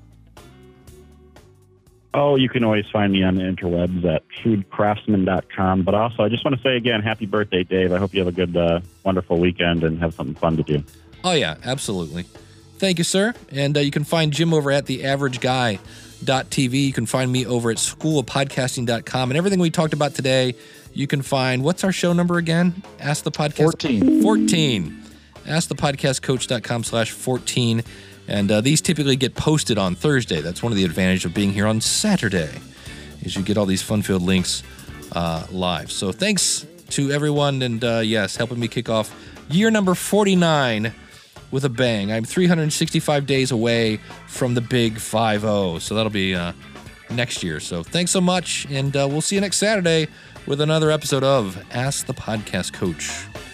Oh, you can always find me on the interwebs at food craftsman dot com. But also, I just want to say again, happy birthday, Dave. I hope you have a good, uh, wonderful weekend and have something fun to do. Oh, yeah, absolutely. Thank you, sir. And uh, you can find Jim over at the average guy dot t v. You can find me over at school of podcasting dot com. And everything we talked about today, you can find, what's our show number again? Ask the Podcast. fourteen. fourteen. ask the podcast coach dot com slash fourteen. And uh, these typically get posted on Thursday. That's one of the advantages of being here on Saturday, is you get all these fun-filled links uh, live. So thanks to everyone, and uh, yes, helping me kick off year number forty-nine with a bang. I'm three hundred sixty-five days away from the big five oh, so that'll be uh, next year. So thanks so much, and uh, we'll see you next Saturday with another episode of Ask the Podcast Coach.